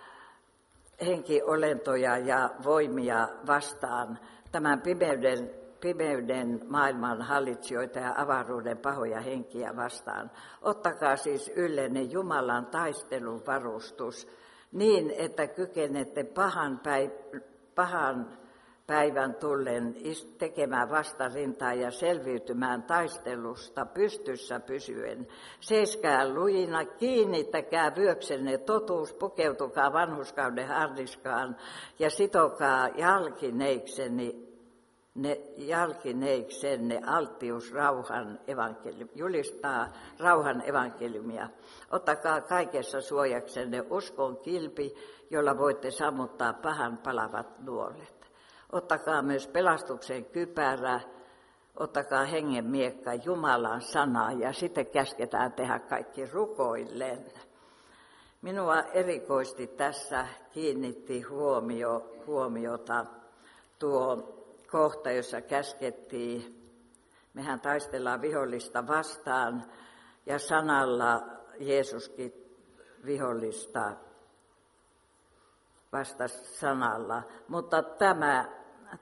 henkiolentoja ja voimia vastaan, tämän pimeyden pimeyden maailman hallitsijoita ja avaruuden pahoja henkiä vastaan. Ottakaa siis yllenne Jumalan taistelun varustus niin, että kykenette pahan päivän tullen tekemään vastarintaa ja selviytymään taistelusta pystyssä pysyen. Seiskää lujina, kiinnittäkää vyöksenne totuus, pukeutukaa vanhurskauden harniskaan ja sitokaa jalkineiksenne alttius julistaa rauhan evankeliumia. Ottakaa kaikessa suojaksenne uskon kilpi, jolla voitte sammuttaa pahan palavat nuolet. Ottakaa myös pelastuksen kypärä, ottakaa hengen miekka, Jumalan sana ja sitten käsketään tehdä kaikki rukoillen. Minua erikoisesti tässä kiinnitti huomiota tuo kohta, jossa käskettiin, mehän taistellaan vihollista vastaan ja sanalla Jeesuskin vihollista vastasi sanalla, mutta tämä.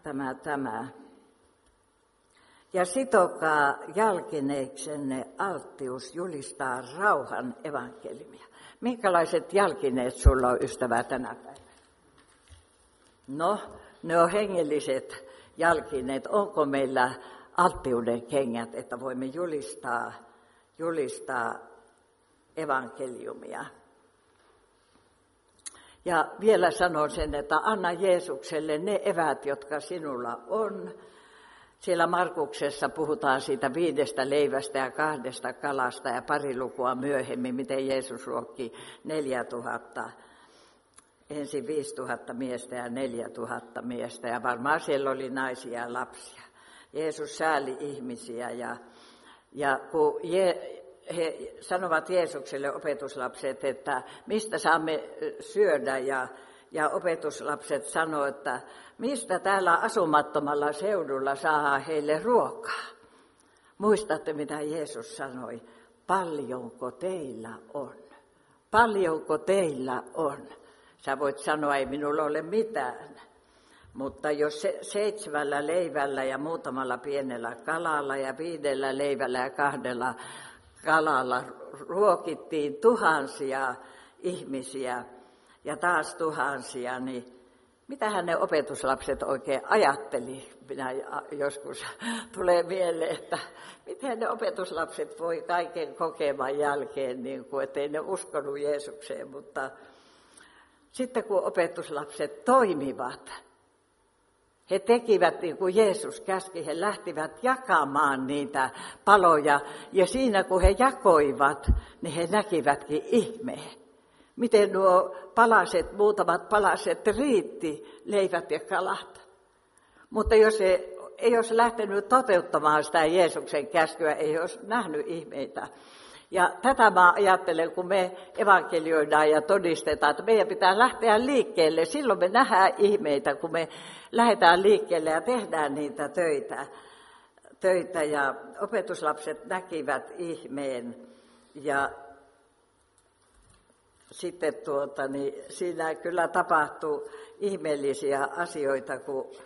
Ja sitokaa jalkineiksenne alttius julistaa rauhan evankeliumia. Minkälaiset jalkineet sulla on, ystävä, tänä päivänä? No, ne on hengelliset jalkineet. Onko meillä alttiuden kengät, että voimme julistaa evankeliumia? Ja vielä sanon sen, että anna Jeesukselle ne eväät, jotka sinulla on. Siellä Markuksessa puhutaan siitä 5 leivästä ja 2 kalasta ja pari lukua myöhemmin, miten Jeesus ruokki 4000. Ensin 5000 miestä ja 4000 miestä ja varmaan siellä oli naisia ja lapsia. Jeesus sääli ihmisiä ja kun he sanovat Jeesukselle, opetuslapset, että mistä saamme syödä ja opetuslapset sanoo, että mistä täällä asumattomalla seudulla saa heille ruokaa. Muistatte, mitä Jeesus sanoi? Paljonko teillä on? Paljonko teillä on? Sä voit sanoa, ei minulla ole mitään. Mutta jos 7 leivällä ja muutamalla pienellä kalalla ja 5 leivällä ja 2 kalalla ruokittiin tuhansia ihmisiä ja taas tuhansia, niin mitähän ne opetuslapset oikein ajatteli? Minä joskus tulee mieleen, että miten ne opetuslapset voi kaiken kokeman jälkeen, niin kuin, ettei ne uskonut Jeesukseen, mutta sitten kun opetuslapset toimivat, he tekivät niin kuin Jeesus käski, he lähtivät jakamaan niitä paloja ja siinä kun he jakoivat, niin he näkivätkin ihmeen. Miten nuo muutamat palaset riitti, leivät ja kalat. Mutta jos ei olisi lähtenyt toteuttamaan sitä Jeesuksen käskyä, ei olisi nähnyt ihmeitä. Ja tätä mä ajattelen, kun me evankelioidaan ja todistetaan, että meidän pitää lähteä liikkeelle. Silloin me nähdään ihmeitä, kun me lähdetään liikkeelle ja tehdään niitä töitä. Ja opetuslapset näkivät ihmeen ja sitten siinä kyllä tapahtui ihmeellisiä asioita,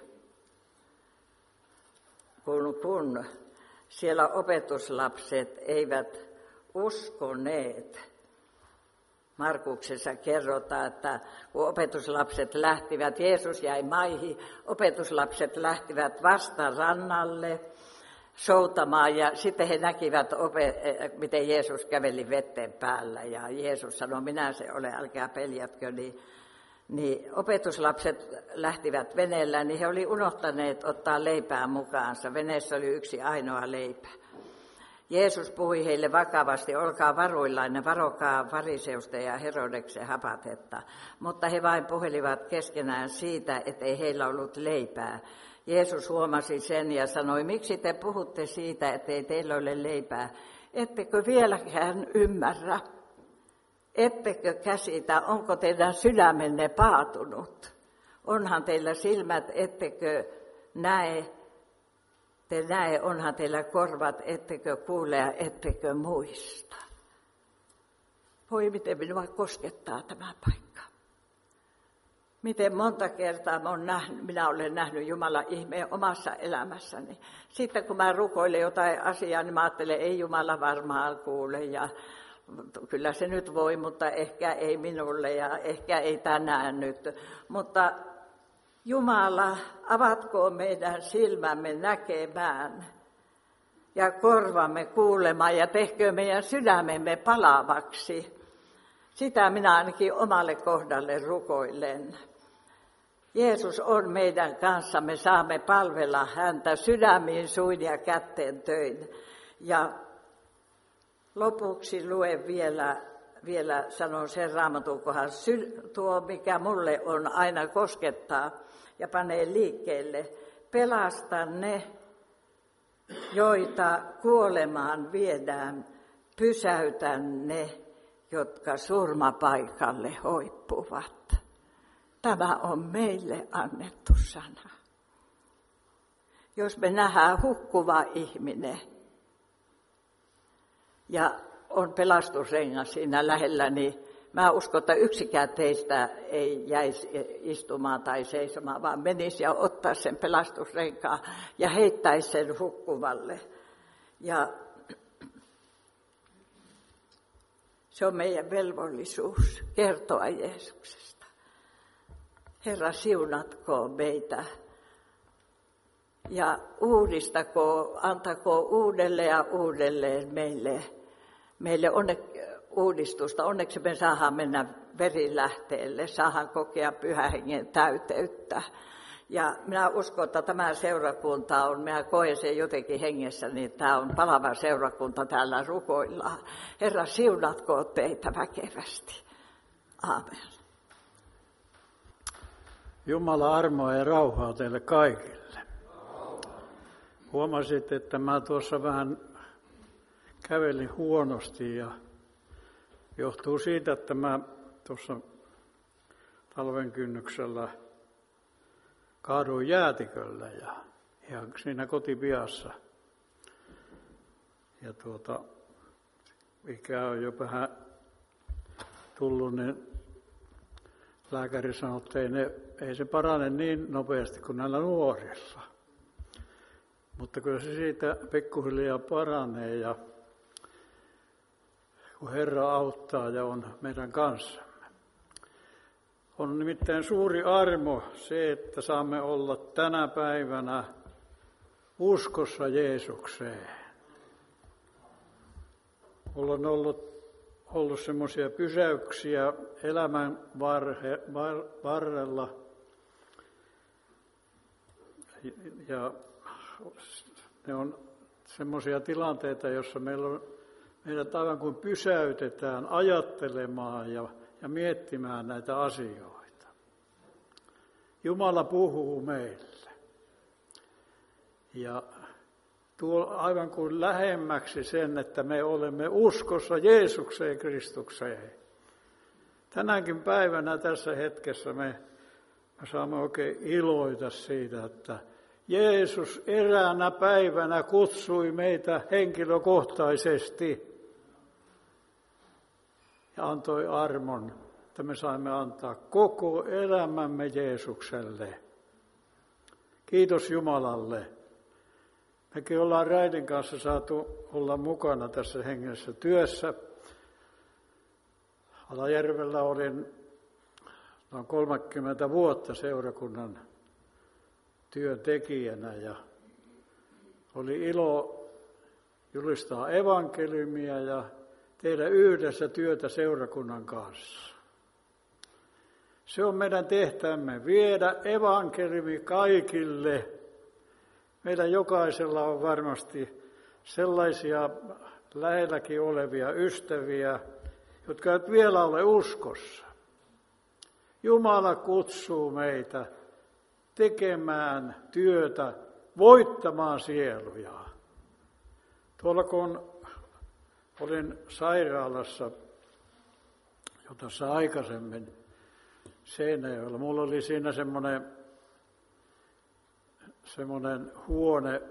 kun siellä opetuslapset eivät uskoneet. Markuksessa kerrotaan, että kun opetuslapset lähtivät, Jeesus jäi maihin, opetuslapset lähtivät vasta rannalle soutamaan ja sitten he näkivät, miten Jeesus käveli vetten päällä ja Jeesus sanoi, minä se olen, älkää peljätkö, niin opetuslapset lähtivät veneellä, niin he oli unohtaneet ottaa leipää mukaansa. Veneessä oli 1 ainoa leipä. Jeesus puhui heille vakavasti, olkaa varuillanne, varokaa fariseusta ja Herodeksen hapatetta. Mutta he vain puhelivat keskenään siitä, ettei heillä ollut leipää. Jeesus huomasi sen ja sanoi, miksi te puhutte siitä, ettei teillä ole leipää? Ettekö vieläkään ymmärrä? Ettekö käsitä, onko teidän sydämenne paatunut? Onhan teillä silmät, ettekö näe? Te näe, onhan teillä korvat, ettekö kuule ja ettekö muista. Voi miten minua koskettaa tämä paikka. Miten monta kertaa minä olen nähnyt Jumalan ihmeen omassa elämässäni. Sitten kun mä rukoilen jotain asiaa, niin mä ajattelen, ei Jumala varmaan kuule ja kyllä se nyt voi, mutta ehkä ei minulle ja ehkä ei tänään nyt. Mutta Jumala, avatkoon meidän silmämme näkemään ja korvamme kuulemaan ja tehkö meidän sydämemme palavaksi. Sitä minä ainakin omalle kohdalle rukoilen. Jeesus on meidän kanssa, me saamme palvella häntä sydämiin, suin ja kätteen töin. Ja lopuksi luen vielä sanon sen Raamatun kohan, tuo mikä mulle on aina koskettaa ja panee liikkeelle. Pelasta ne, joita kuolemaan viedään, pysäytä ne, jotka surmapaikalle hoippuvat. Tämä on meille annettu sana. Jos me nähdään hukkuva ihminen ja on pelastusrengas siinä lähellä, niin mä uskon, että yksikään teistä ei jäisi istumaan tai seisomaan, vaan menisi ja ottaisi sen pelastusrenkaan ja heittäisi sen hukkuvalle. Ja se on meidän velvollisuus kertoa Jeesuksesta. Herra, siunatkoon meitä ja antakoon uudelleen ja uudelleen meille uudistusta. Onneksi me saadaan mennä verilähteelle, saadaan kokea Pyhän Hengen täyteyttä. Ja minä uskon, että tämä seurakunta on, minä koen sen jotenkin hengessä, niin tämä on palava seurakunta, täällä rukoillaan. Herra, siunatkoon teitä väkevästi. Aamen. Jumala armoa ja rauhaa teille kaikille. Huomasit, että mä tuossa vähän kävelin huonosti ja johtuu siitä, että mä tuossa talven kynnyksellä kaaduin jäätiköllä ja ihan siinä kotipiassa. Ja mikä on jo vähän tullut, niin lääkäri sanoi, että ei se parane niin nopeasti kuin näillä nuorilla. Mutta kyllä se siitä pikkuhiljaa paranee ja kun Herra auttaa ja on meidän kanssamme. On nimittäin suuri armo se, että saamme olla tänä päivänä uskossa Jeesukseen. Mulla on ollut semmoisia pysäyksiä elämän varrella ja ne on semmoisia tilanteita, joissa meidät aivan kuin pysäytetään ajattelemaan ja miettimään näitä asioita. Jumala puhuu meille ja tuo aivan kuin lähemmäksi sen, että me olemme uskossa Jeesukseen Kristukseen. Tänäkin päivänä tässä hetkessä me saamme oikein iloita siitä, että Jeesus eräänä päivänä kutsui meitä henkilökohtaisesti ja antoi armon, että me saimme antaa koko elämämme Jeesukselle. Kiitos Jumalalle. Mekin ollaan Raidin kanssa saatu olla mukana tässä hengellisessä työssä. Alajärvellä olin noin 30 vuotta seurakunnan työntekijänä ja oli ilo julistaa evankeliumia ja tehdä yhdessä työtä seurakunnan kanssa. Se on meidän tehtävämme, viedä evankeliumi kaikille. Meidän jokaisella on varmasti sellaisia lähelläkin olevia ystäviä, jotka eivät vielä ole uskossa. Jumala kutsuu meitä tekemään työtä, voittamaan sieluja. Tuolla kun olin sairaalassa jo tuossa aikaisemmin Seinäjoella, mulla oli siinä semmoinen huone,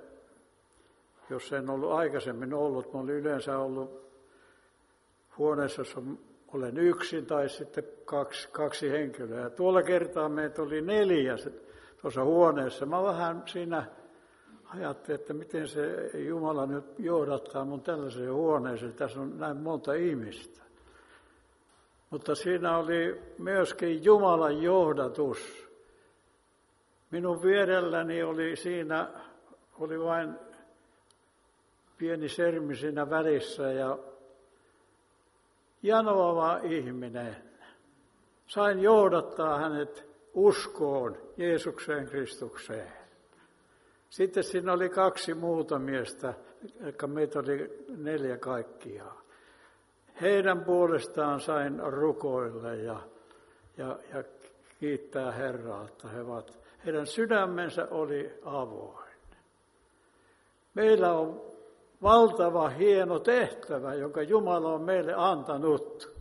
jos en ollut aikaisemmin ollut. Mä olin yleensä ollut huoneessa, jossa olen yksin tai sitten kaksi henkilöä. Ja tuolla kertaa meitä oli 4 tuossa huoneessa. Mä vähän siinä ajattelin, että miten se Jumala nyt johdattaa mun tällaiseen huoneeseen. Tässä on näin monta ihmistä. Mutta siinä oli myöskin Jumalan johdatus. Minun vierelläni oli vain pieni sermi siinä välissä ja janoava ihminen. Sain johdattaa hänet uskoon Jeesukseen Kristukseen. Sitten siinä oli 2 muuta miestä, eli meitä oli 4 kaikkiaan. Heidän puolestaan sain rukoilla ja kiittää Herraa, että heidän sydämensä oli avoin. Meillä on valtava hieno tehtävä, jonka Jumala on meille antanut.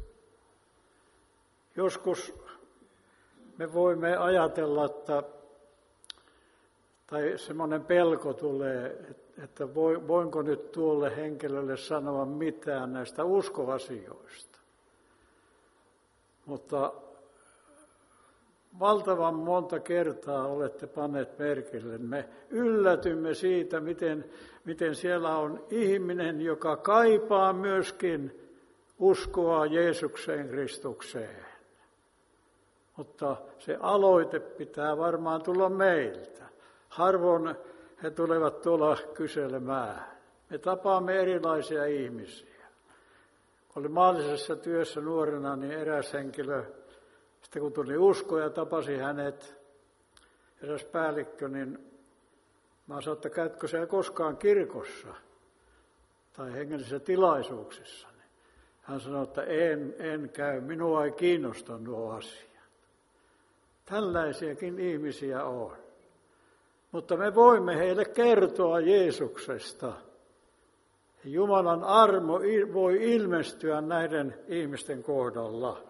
Joskus me voimme ajatella, tai semmoinen pelko tulee, että voinko nyt tuolle henkilölle sanoa mitään näistä uskoasioista. Mutta valtavan monta kertaa olette panneet merkille. Me yllätymme siitä, miten siellä on ihminen, joka kaipaa myöskin uskoa Jeesukseen Kristukseen. Mutta se aloite pitää varmaan tulla meiltä. Harvoin he tulevat tuolla kyselemään. Me tapaamme erilaisia ihmisiä. Kun olin maallisessa työssä nuorena, niin eräs henkilö, sitten kun tuli usko ja tapasi hänet, eräs päällikkö, niin mä sanoin, että käytkö siellä koskaan kirkossa tai hengellisissä tilaisuuksissa. Hän sanoi, että en käy, minua ei kiinnosta nuo asiat. Tällaisiakin ihmisiä on. Mutta me voimme heille kertoa Jeesuksesta. Jumalan armo voi ilmestyä näiden ihmisten kohdalla.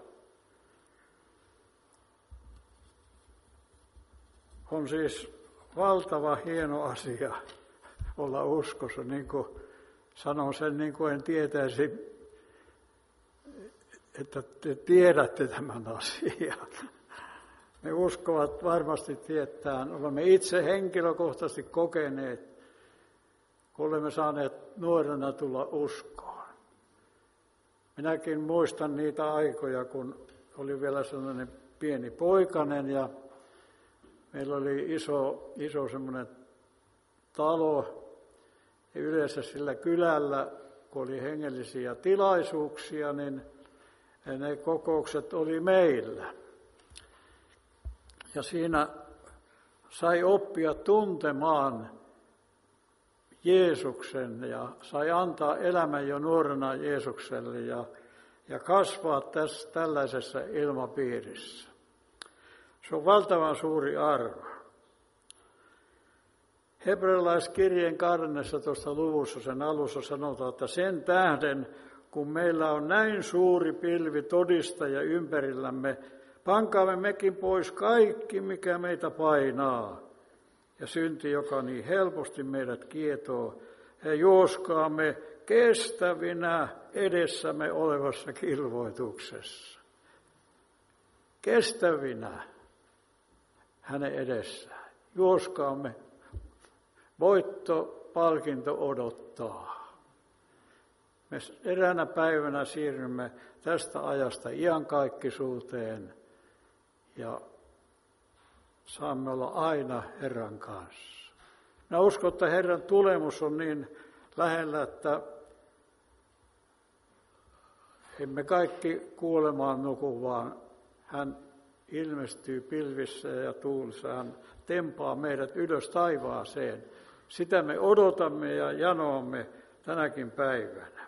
On siis valtava hieno asia olla uskossa, niin kuin sanon sen niin kuin en tietäisi, että te tiedätte tämän asian. Me uskovat varmasti tietää, olemme itse henkilökohtaisesti kokeneet, kun olemme saaneet nuorena tulla uskoon. Minäkin muistan niitä aikoja, kun oli vielä sellainen pieni poikanen ja meillä oli iso semmoinen talo ja yleensä sillä kylällä, kun oli hengellisiä tilaisuuksia, niin ne kokoukset oli meillä. Ja siinä sai oppia tuntemaan Jeesuksen ja sai antaa elämän jo nuorena Jeesukselle ja kasvaa tässä tällaisessa ilmapiirissä. Se on valtavan suuri arvo. Hebrealaiskirjeen 12. luvussa sen alussa sanotaan, että sen tähden, kun meillä on näin suuri pilvi todistajia ympärillämme, pankaamme mekin pois kaikki, mikä meitä painaa, ja synti, joka niin helposti meidät kietoo, ja juoskaamme kestävinä edessämme olevassa kilvoituksessa. Kestävinä hänen edessään. Juoskaamme. Voittopalkinto odottaa. Me eräänä päivänä siirrymme tästä ajasta iankaikkisuuteen ja saamme olla aina Herran kanssa. Minä uskon, että Herran tulemus on niin lähellä, että emme kaikki kuolemaan nuku, vaan hän ilmestyy pilvissä ja tuulissa. Hän tempaa meidät ylös taivaaseen. Sitä me odotamme ja janoamme tänäkin päivänä.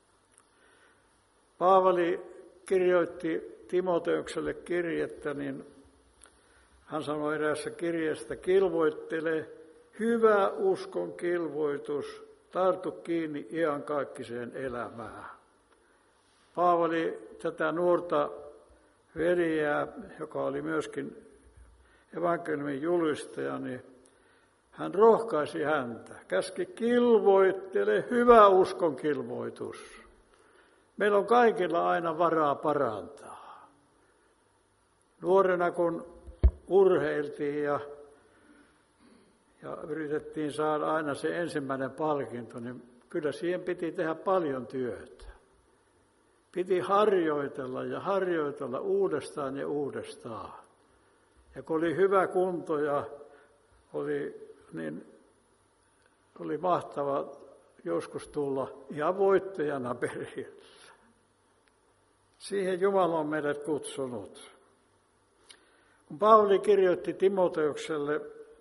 Paavali kirjoitti Timoteukselle kirjettä, niin hän sanoi eräässä kirjeestä, kilvoittele, hyvä uskon kilvoitus, tartu kiinni iankaikkiseen elämään. Paavali tätä nuorta veljää, joka oli myöskin evankeliumin julistaja, niin hän rohkaisi häntä, käski kilvoittele, hyvä uskon kilvoitus. Meillä on kaikilla aina varaa parantaa. Nuorena kun urheiltiin ja yritettiin saada aina se ensimmäinen palkinto, niin kyllä siihen piti tehdä paljon työtä. Piti harjoitella ja harjoitella uudestaan ja uudestaan. Ja kun oli hyvä kunto ja oli mahtava joskus tulla ihan voittajana perille. Siihen Jumala on meidät kutsunut. Kun Paavali kirjoitti Timoteukselle,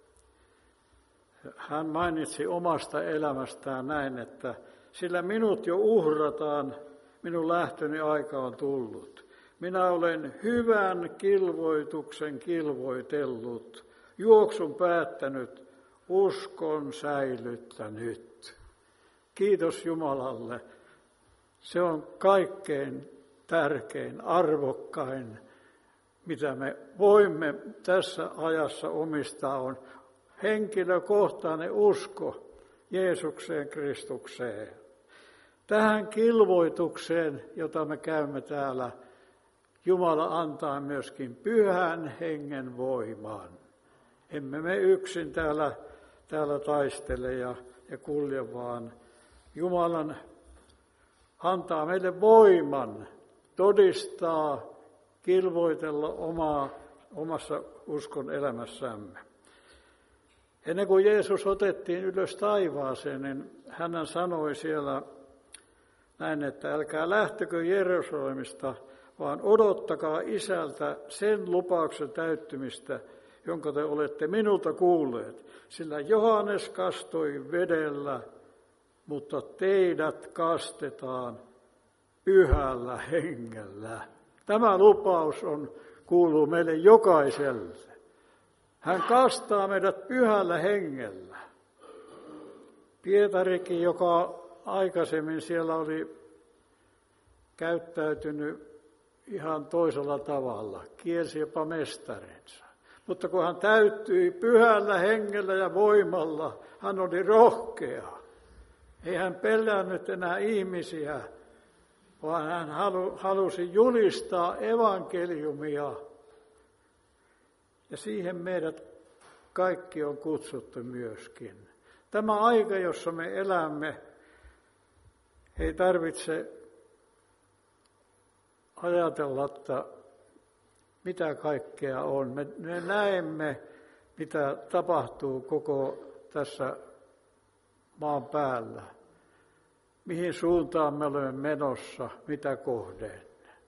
hän mainitsi omasta elämästään näin, että sillä minut jo uhrataan, minun lähtöni aika on tullut. Minä olen hyvän kilvoituksen kilvoitellut, juoksun päättänyt, uskon säilyttänyt. Kiitos Jumalalle. Se on kaikkein tärkein, arvokkain, mitä me voimme tässä ajassa omistaa, on henkilökohtainen usko Jeesukseen Kristukseen. Tähän kilvoitukseen, jota me käymme täällä, Jumala antaa myöskin Pyhän Hengen voiman. Emme me yksin täällä taistele ja kulje, vaan Jumalan antaa meille voiman todistaa, kilvoitella omassa uskon elämässämme. Ennen kuin Jeesus otettiin ylös taivaaseen, niin hän sanoi siellä näin, että älkää lähtekö Jerusalemista, vaan odottakaa Isältä sen lupauksen täyttymistä, jonka te olette minulta kuulleet. Sillä Johannes kastoi vedellä, mutta teidät kastetaan Pyhällä Hengellä. Tämä lupaus kuuluu meille jokaiselle. Hän kastaa meidät Pyhällä Hengellä. Pietarikin, joka aikaisemmin siellä oli käyttäytynyt ihan toisella tavalla, kielsi jopa mestarinsa. Mutta kun hän täyttyi Pyhällä Hengellä ja voimalla, hän oli rohkea. Ei hän pelännyt enää ihmisiä, vaan hän halusi julistaa evankeliumia. Ja siihen meidät kaikki on kutsuttu myöskin. Tämä aika, jossa me elämme, ei tarvitse ajatella, että mitä kaikkea on. Me näemme, mitä tapahtuu koko tässä maan päällä. Mihin suuntaan me olemme menossa, mitä kohden.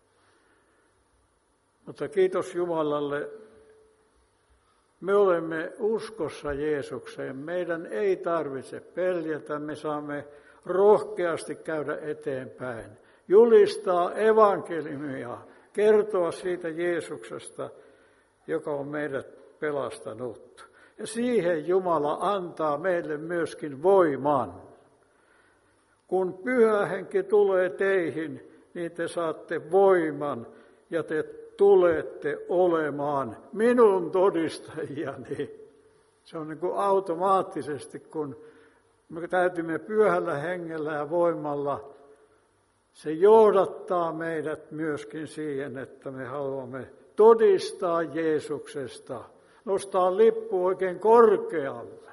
Mutta kiitos Jumalalle, me olemme uskossa Jeesukseen. Meidän ei tarvitse peljätä, me saamme rohkeasti käydä eteenpäin. Julistaa evankeliumia, kertoa siitä Jeesuksesta, joka on meidät pelastanut. Ja siihen Jumala antaa meille myöskin voiman. Kun Pyhä Henki tulee teihin, niin te saatte voiman ja te tulette olemaan minun todistajiani. Se on niin kuin automaattisesti, kun me täytymme Pyhällä Hengellä ja voimalla, se johdattaa meidät myöskin siihen, että me haluamme todistaa Jeesuksesta, nostaa lippu oikein korkealle.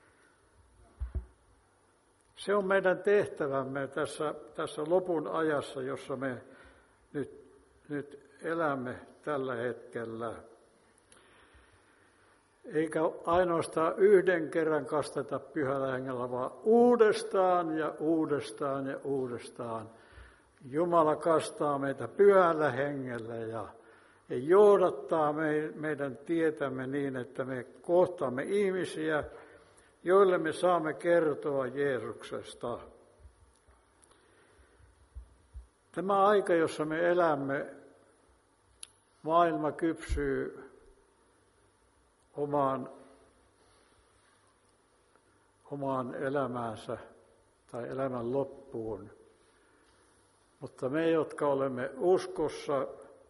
Se on meidän tehtävämme tässä lopun ajassa, jossa me nyt elämme tällä hetkellä. Eikä ainoastaan yhden kerran kasteta Pyhällä Hengellä, vaan uudestaan ja uudestaan ja uudestaan. Jumala kastaa meitä Pyhällä Hengellä ja johdattaa meidän tietämme niin, että me kohtaamme ihmisiä, joille me saamme kertoa Jeesuksesta. Tämä aika, jossa me elämme, maailma kypsyy omaan elämäänsä tai elämän loppuun. Mutta me, jotka olemme uskossa,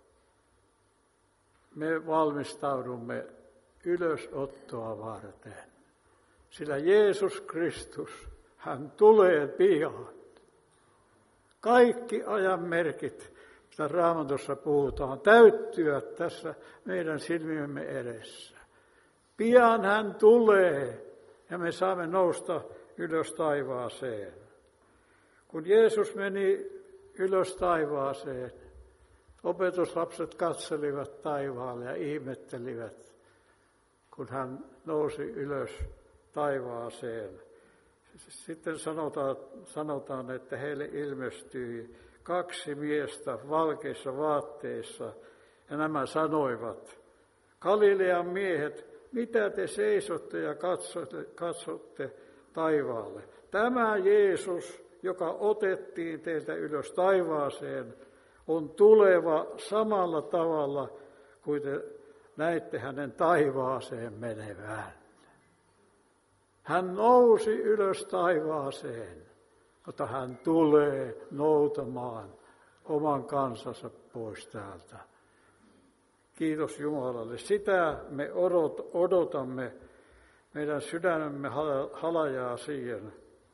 me valmistaudumme ylösottoa varten. Sillä Jeesus Kristus, hän tulee pian. Kaikki ajan merkit, mitä Raamatussa puhutaan, täyttyvät tässä meidän silmiemme edessä. Pian hän tulee ja me saamme nousta ylös taivaaseen. Kun Jeesus meni ylös taivaaseen, opetuslapset katselivat taivaalle ja ihmettelivät, kun hän nousi ylös taivaaseen. Sitten sanotaan, että heille ilmestyi 2 miestä valkeissa vaatteissa, ja nämä sanoivat, Galilean miehet, mitä te seisotte ja katsotte taivaalle? Tämä Jeesus, joka otettiin teiltä ylös taivaaseen, on tuleva samalla tavalla kuin te näitte hänen taivaaseen menevään. Hän nousi ylös taivaaseen, mutta hän tulee noutamaan oman kansansa pois täältä. Kiitos Jumalalle. Sitä me odotamme. Meidän sydämemme halajaa siihen.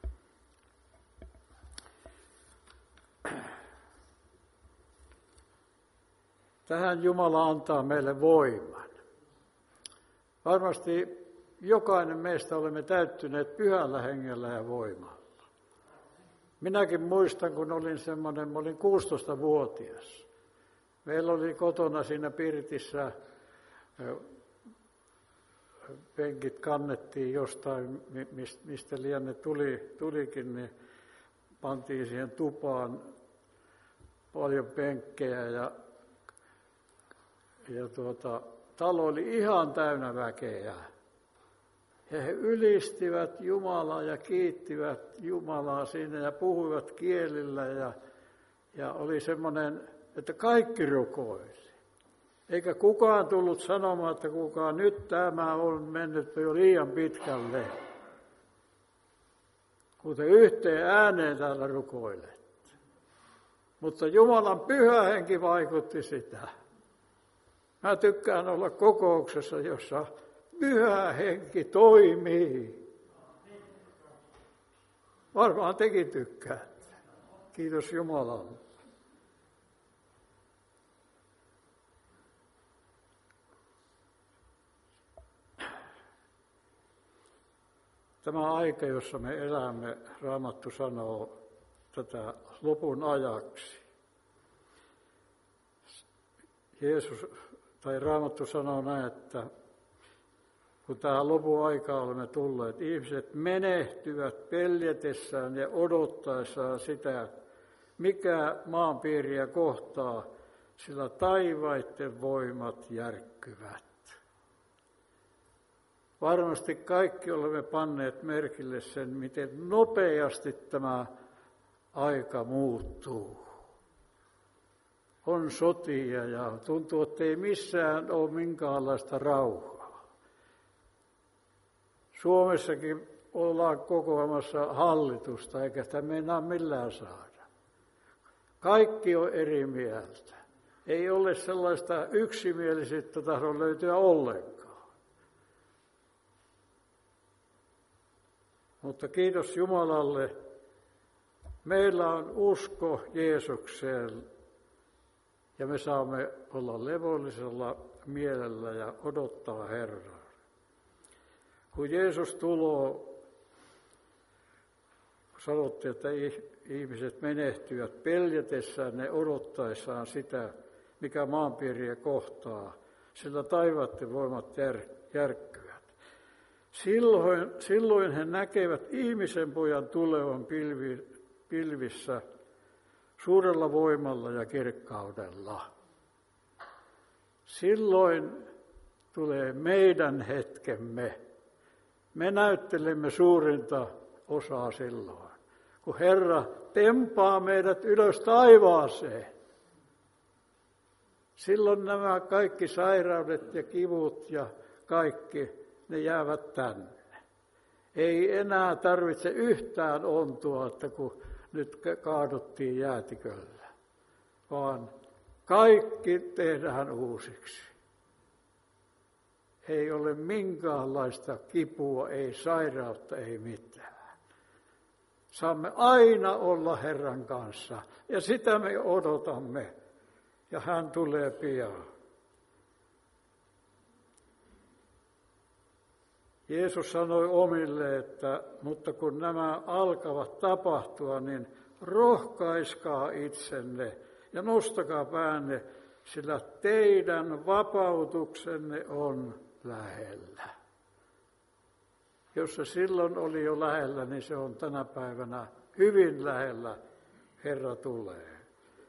Tähän Jumala antaa meille voiman. Varmasti jokainen meistä olemme täyttyneet Pyhällä Hengellä ja voimalla. Minäkin muistan, kun olin 16-vuotias. Meillä oli kotona siinä pirtissä, penkit kannettiin jostain, mistä liian ne tulikin, niin pantiin siihen tupaan paljon penkkejä ja talo oli ihan täynnä väkeä. Ja he ylistivät Jumalaa ja kiittivät Jumalaa siinä ja puhuivat kielillä ja oli semmoinen, että kaikki rukoili. Eikä kukaan tullut sanomaan, että kukaan nyt tämä on mennyt jo liian pitkälle. Kun te yhteen ääneen täällä rukoilette. Mutta Jumalan Pyhä Henki vaikutti sitä. Mä tykkään olla kokouksessa, jossa Pyhä Henki toimii. Varmaan tekin tykkäätte. Kiitos Jumalalle. Tämä aika, jossa me elämme, Raamattu sanoo tätä lopun ajaksi. Raamattu sanoo näin, että kun tähän lopun aikaan olemme tulleet, ihmiset menehtyvät peljätessään ja odottaessaan sitä, mikä maanpiiriä kohtaa, sillä taivaitten voimat järkkyvät. Varmasti kaikki olemme panneet merkille sen, miten nopeasti tämä aika muuttuu. On sotia ja tuntuu, että ei missään ole minkäänlaista rauhaa. Suomessakin ollaan kokoamassa hallitusta, eikä sitä meinaa millään saada. Kaikki on eri mieltä. Ei ole sellaista yksimielisyyttä tahdo löytyä ollenkaan. Mutta kiitos Jumalalle, meillä on usko Jeesukseen ja me saamme olla levollisella mielellä ja odottaa Herraa. Kun Jeesus tulee, sanottiin, että ihmiset menehtyvät peljätessään ne odottaessaan sitä, mikä maanpiiriä kohtaa, sillä taivaitten voimat järkkyvät. Silloin he näkevät ihmisen pojan tulevan pilvissä suurella voimalla ja kirkkaudella. Silloin tulee meidän hetkemme. Me näyttelemme suurinta osaa silloin, kun Herra tempaa meidät ylös taivaaseen. Silloin nämä kaikki sairaudet ja kivut ja kaikki, ne jäävät tänne. Ei enää tarvitse yhtään ontua, että kun nyt kaaduttiin jäätiköllä, vaan kaikki tehdään uusiksi. Ei ole minkäänlaista kipua, ei sairautta, ei mitään. Saamme aina olla Herran kanssa ja sitä me odotamme ja hän tulee pian. Jeesus sanoi omille, että mutta kun nämä alkavat tapahtua, niin rohkaiskaa itsenne ja nostakaa päänne, sillä teidän vapautuksenne on lähellä. Jos se silloin oli jo lähellä, niin se on tänä päivänä hyvin lähellä. Herra tulee.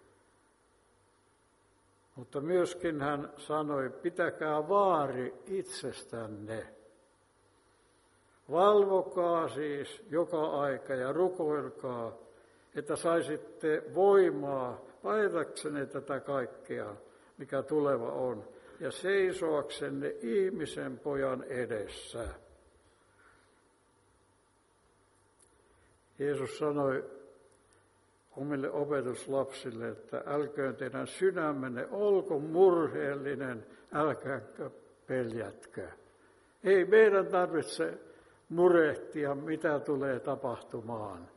Mutta myöskin hän sanoi, pitäkää vaari itsestänne. Valvokaa siis joka aika ja rukoilkaa, että saisitte voimaa paetaksenne tätä kaikkea, mikä tuleva on, ja seisoaksenne ihmisen pojan edessä. Jeesus sanoi omille opetuslapsille, että älköön teidän sydämenne olko murheellinen, älkääkö peljätkö. Ei meidän tarvitse murehtia, mitä tulee tapahtumaan.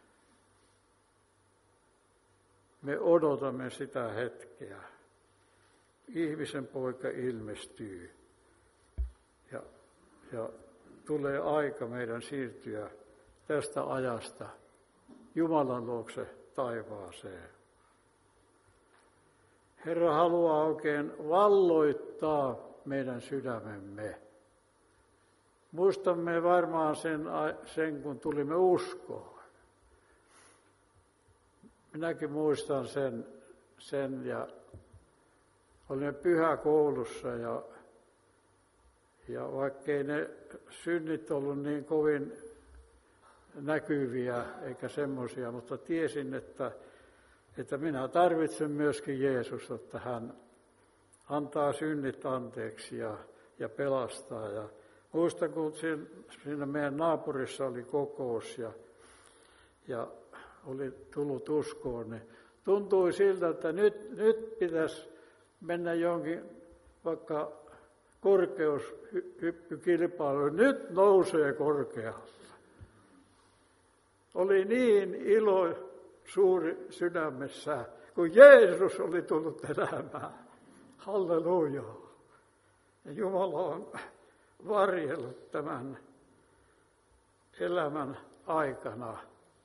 Me odotamme sitä hetkeä. Ihmisen poika ilmestyy ja tulee aika meidän siirtyä tästä ajasta Jumalan luokse taivaaseen. Herra haluaa oikein valloittaa meidän sydämemme. Muistamme varmaan sen, kun tulimme uskoon. Minäkin muistan sen ja olimme pyhäkoulussa ja vaikkei ne synnit ollut niin kovin näkyviä eikä semmoisia, mutta tiesin, että minä tarvitsen myöskin Jeesusta, että hän antaa synnit anteeksi ja pelastaa. Ja muistan, kun siinä meidän naapurissa oli kokous ja oli tullut uskoon, niin tuntui siltä, että nyt pitäisi mennä jonkin vaikka korkeushyppykilpailuun. Nyt nousee korkealle. Oli niin ilo suuri sydämessä, kun Jeesus oli tullut elämään. Halleluja. Ja Jumala on varjellut tämän elämän aikana.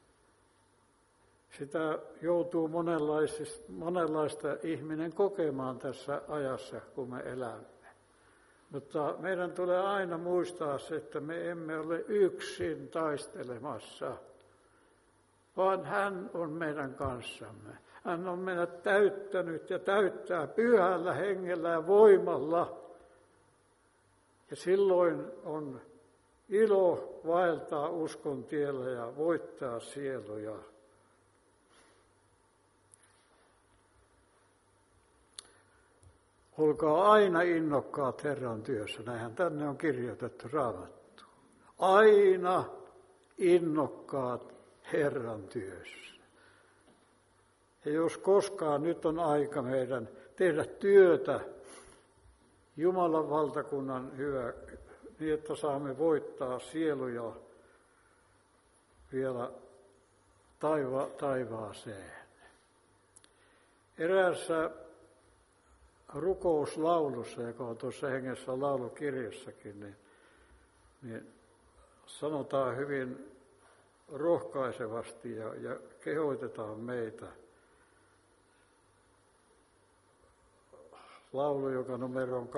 Sitä joutuu monenlaista ihminen kokemaan tässä ajassa, kun me elämme. Mutta meidän tulee aina muistaa se, että me emme ole yksin taistelemassa, vaan hän on meidän kanssamme. Hän on meidät täyttänyt ja täyttää pyhällä hengellä ja voimalla. Ja silloin on ilo vaeltaa uskon tiellä ja voittaa sieluja. Olkaa aina innokkaat Herran työssä. Näinhän tänne on kirjoitettu Raamattu. Aina innokkaat Herran työssä. Ja jos koskaan nyt on aika meidän tehdä työtä Jumalan valtakunnan hyvä, niin että saamme voittaa sieluja vielä taivaaseen. Eräässä rukouslaulussa, joka on tuossa hengessä laulukirjassakin, niin sanotaan hyvin rohkaisevasti ja kehoitetaan meitä. Laulu, joka numero on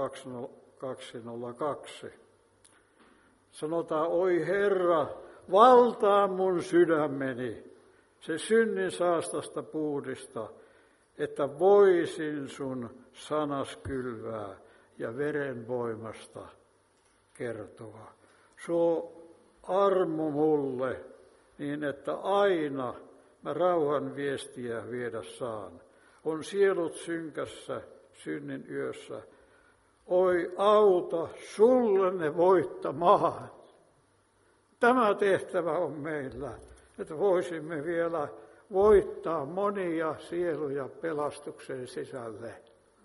202. Sanotaan, oi Herra, valtaa mun sydämeni, se synnin saastasta puhdista, että voisin sun sanas kylvää ja veren voimasta kertoa. Suo armo mulle, niin että aina mä rauhan viestiä viedä saan. On sielut synkässä synnin yössä. Oi auta sulle ne voittamaan. Tämä tehtävä on meillä, että voisimme vielä voittaa monia sieluja pelastuksen sisälle.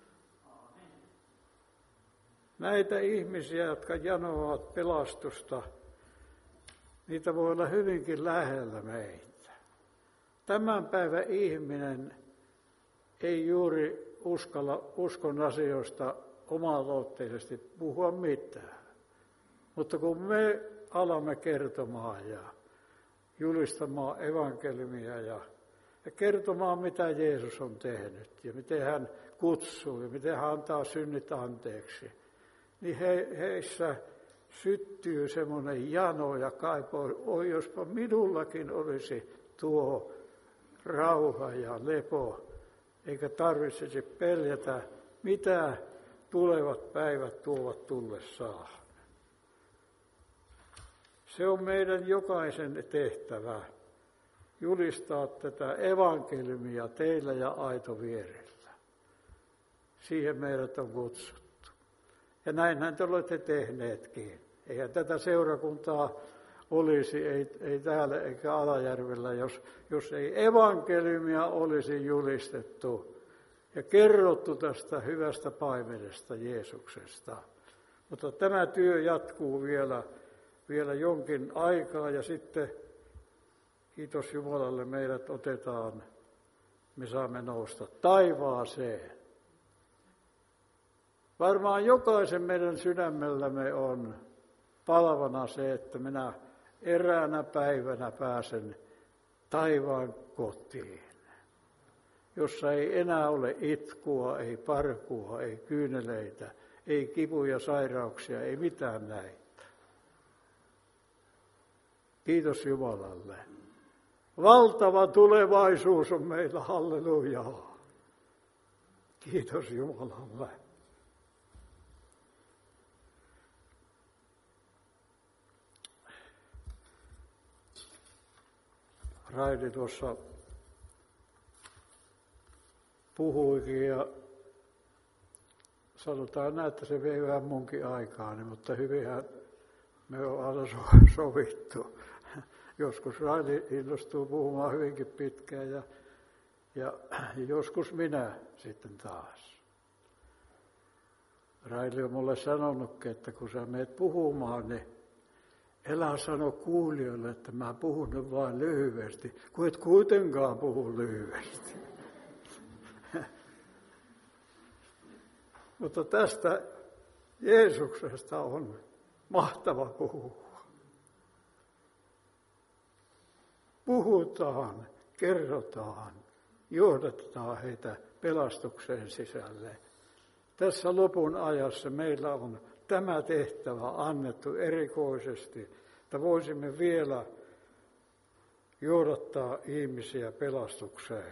Näitä ihmisiä, jotka janoavat pelastusta, niitä voi olla hyvinkin lähellä meitä. Tämän päivän ihminen ei juuri uskalla uskon asioista oma-aloitteisesti puhua mitään. Mutta kun me alamme kertomaan ja julistamaan evankeliumia ja kertomaan, mitä Jeesus on tehnyt ja miten hän kutsuu ja miten hän antaa synnit anteeksi, niin heissä syttyy semmoinen jano ja kaipaa, jospa minullakin olisi tuo rauha ja lepo, eikä tarvitsisi peljätä, mitä tulevat päivät tuovat tullessaan. Se on meidän jokaisen tehtävä julistaa tätä evankeliumia teillä ja aitovierellä. Siihen meidät on kutsuttu. Ja näinhän te olette tehneetkin. Eihän tätä seurakuntaa olisi, ei täällä eikä Alajärvellä, jos ei evankeliumia olisi julistettu ja kerrottu tästä hyvästä paimenesta Jeesuksesta. Mutta tämä työ jatkuu vielä jonkin aikaa ja sitten, kiitos Jumalalle, meidät otetaan, me saamme nousta taivaaseen. Varmaan jokaisen meidän sydämellämme on palavana se, että minä eräänä päivänä pääsen taivaan kotiin, jossa ei enää ole itkua, ei parkua, ei kyyneleitä, ei kipuja, sairauksia, ei mitään näitä. Kiitos Jumalalle. Valtava tulevaisuus on meillä, hallelujaa. Kiitos Jumalalle. Raidi tuossa puhuikin ja sanotaan näin, että se vei vähän munkin aikaani, mutta hyvinhän me on aina sovittu. Joskus Raidi innostuu puhumaan hyvinkin pitkään ja joskus minä sitten taas. Raidi on mulle sanonutkin, että kun sä menet puhumaan, niin älä sano kuulijoille, että mä puhun nyt vain lyhyesti, kun et kuitenkaan puhu lyhyesti. Mutta tästä Jeesuksesta on mahtava puhua. Puhutaan, kerrotaan, johdatetaan heitä pelastukseen sisälle. Tässä lopun ajassa meillä on tämä tehtävä annettu erikoisesti, että voisimme vielä johdattaa ihmisiä pelastukseen.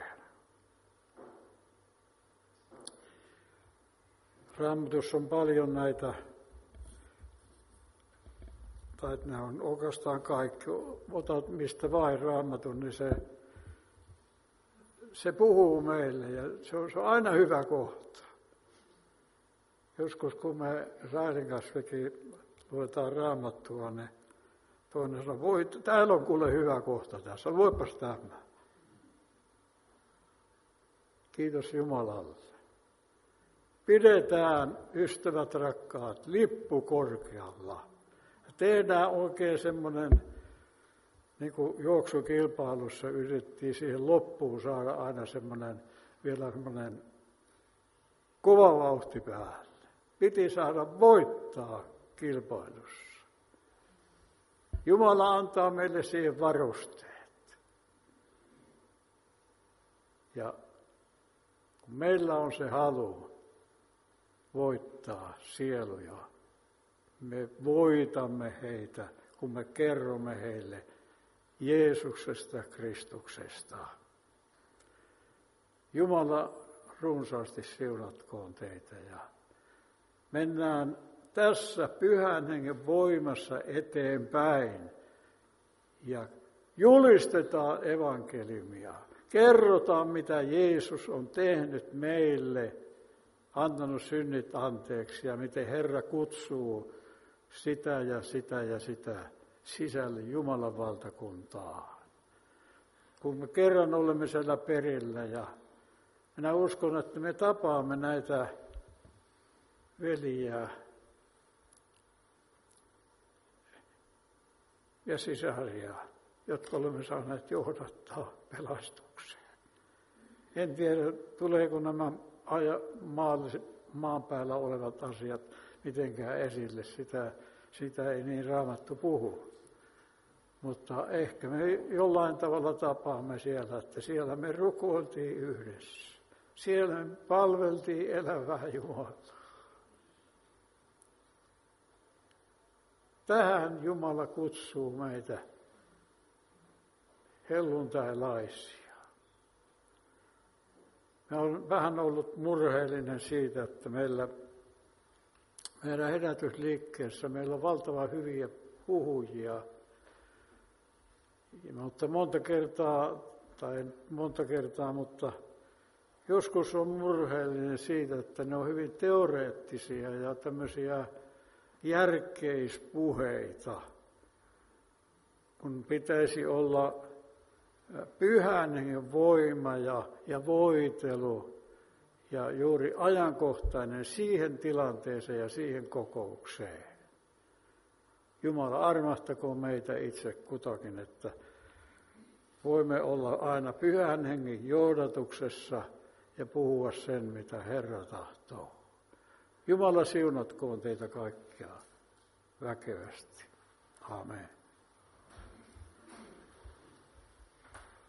Raamatussa on paljon näitä, tai ne on oikeastaan kaikki, otat mistä vain Raamatun, niin se puhuu meille ja se on aina hyvä kohta. Joskus kun me Raidin kanssa luetaan Raamattua, niin toinen sanoo, voi, täällä on kuule hyvä kohta tässä, luepas tämä. Kiitos Jumalalle. Pidetään, ystävät rakkaat, lippu korkealla. Tehdään oikein semmoinen, niin kuin juoksukilpailussa yritettiin siihen loppuun saada aina semmoinen, vielä semmoinen kova vauhti päälle. Piti saada voittaa kilpailussa. Jumala antaa meille siihen varusteet. Ja kun meillä on se halu voittaa sieluja, me voitamme heitä, kun me kerromme heille Jeesuksesta, Kristuksesta. Jumala runsaasti siunatkoon teitä ja mennään tässä Pyhän Hengen voimassa eteenpäin ja julistetaan evankeliumia. Kerrotaan, mitä Jeesus on tehnyt meille, antanut synnit anteeksi ja miten Herra kutsuu sitä ja sitä ja sitä sisälle Jumalan valtakuntaan. Kun me kerran olemme siellä perillä ja minä uskon, että me tapaamme näitä veliä ja sisaria jotka olemme saaneet johdattaa pelastukseen. En tiedä, tuleeko nämä maan päällä olevat asiat mitenkään esille. Sitä ei niin Raamattu puhu. Mutta ehkä me jollain tavalla tapaamme siellä, että siellä me rukoiltiin yhdessä. Siellä me palveltiin elävää Jumalaa. Tähän Jumala kutsuu meitä helluntailaisia. Mä olen vähän ollut murheellinen siitä, että meidän herätysliikkeessä meillä on valtavan hyviä puhujia. Mutta monta kertaa, mutta joskus on murheellinen siitä, että ne on hyvin teoreettisia ja tämmöisiä järkeispuheita, kun pitäisi olla pyhän hengen voima ja voitelu ja juuri ajankohtainen siihen tilanteeseen ja siihen kokoukseen. Jumala armahtakoon meitä itse kutakin, että voimme olla aina pyhän hengen johdatuksessa ja puhua sen, mitä Herra tahtoo. Jumala siunatkoon teitä kaikkia väkevästi. Amen.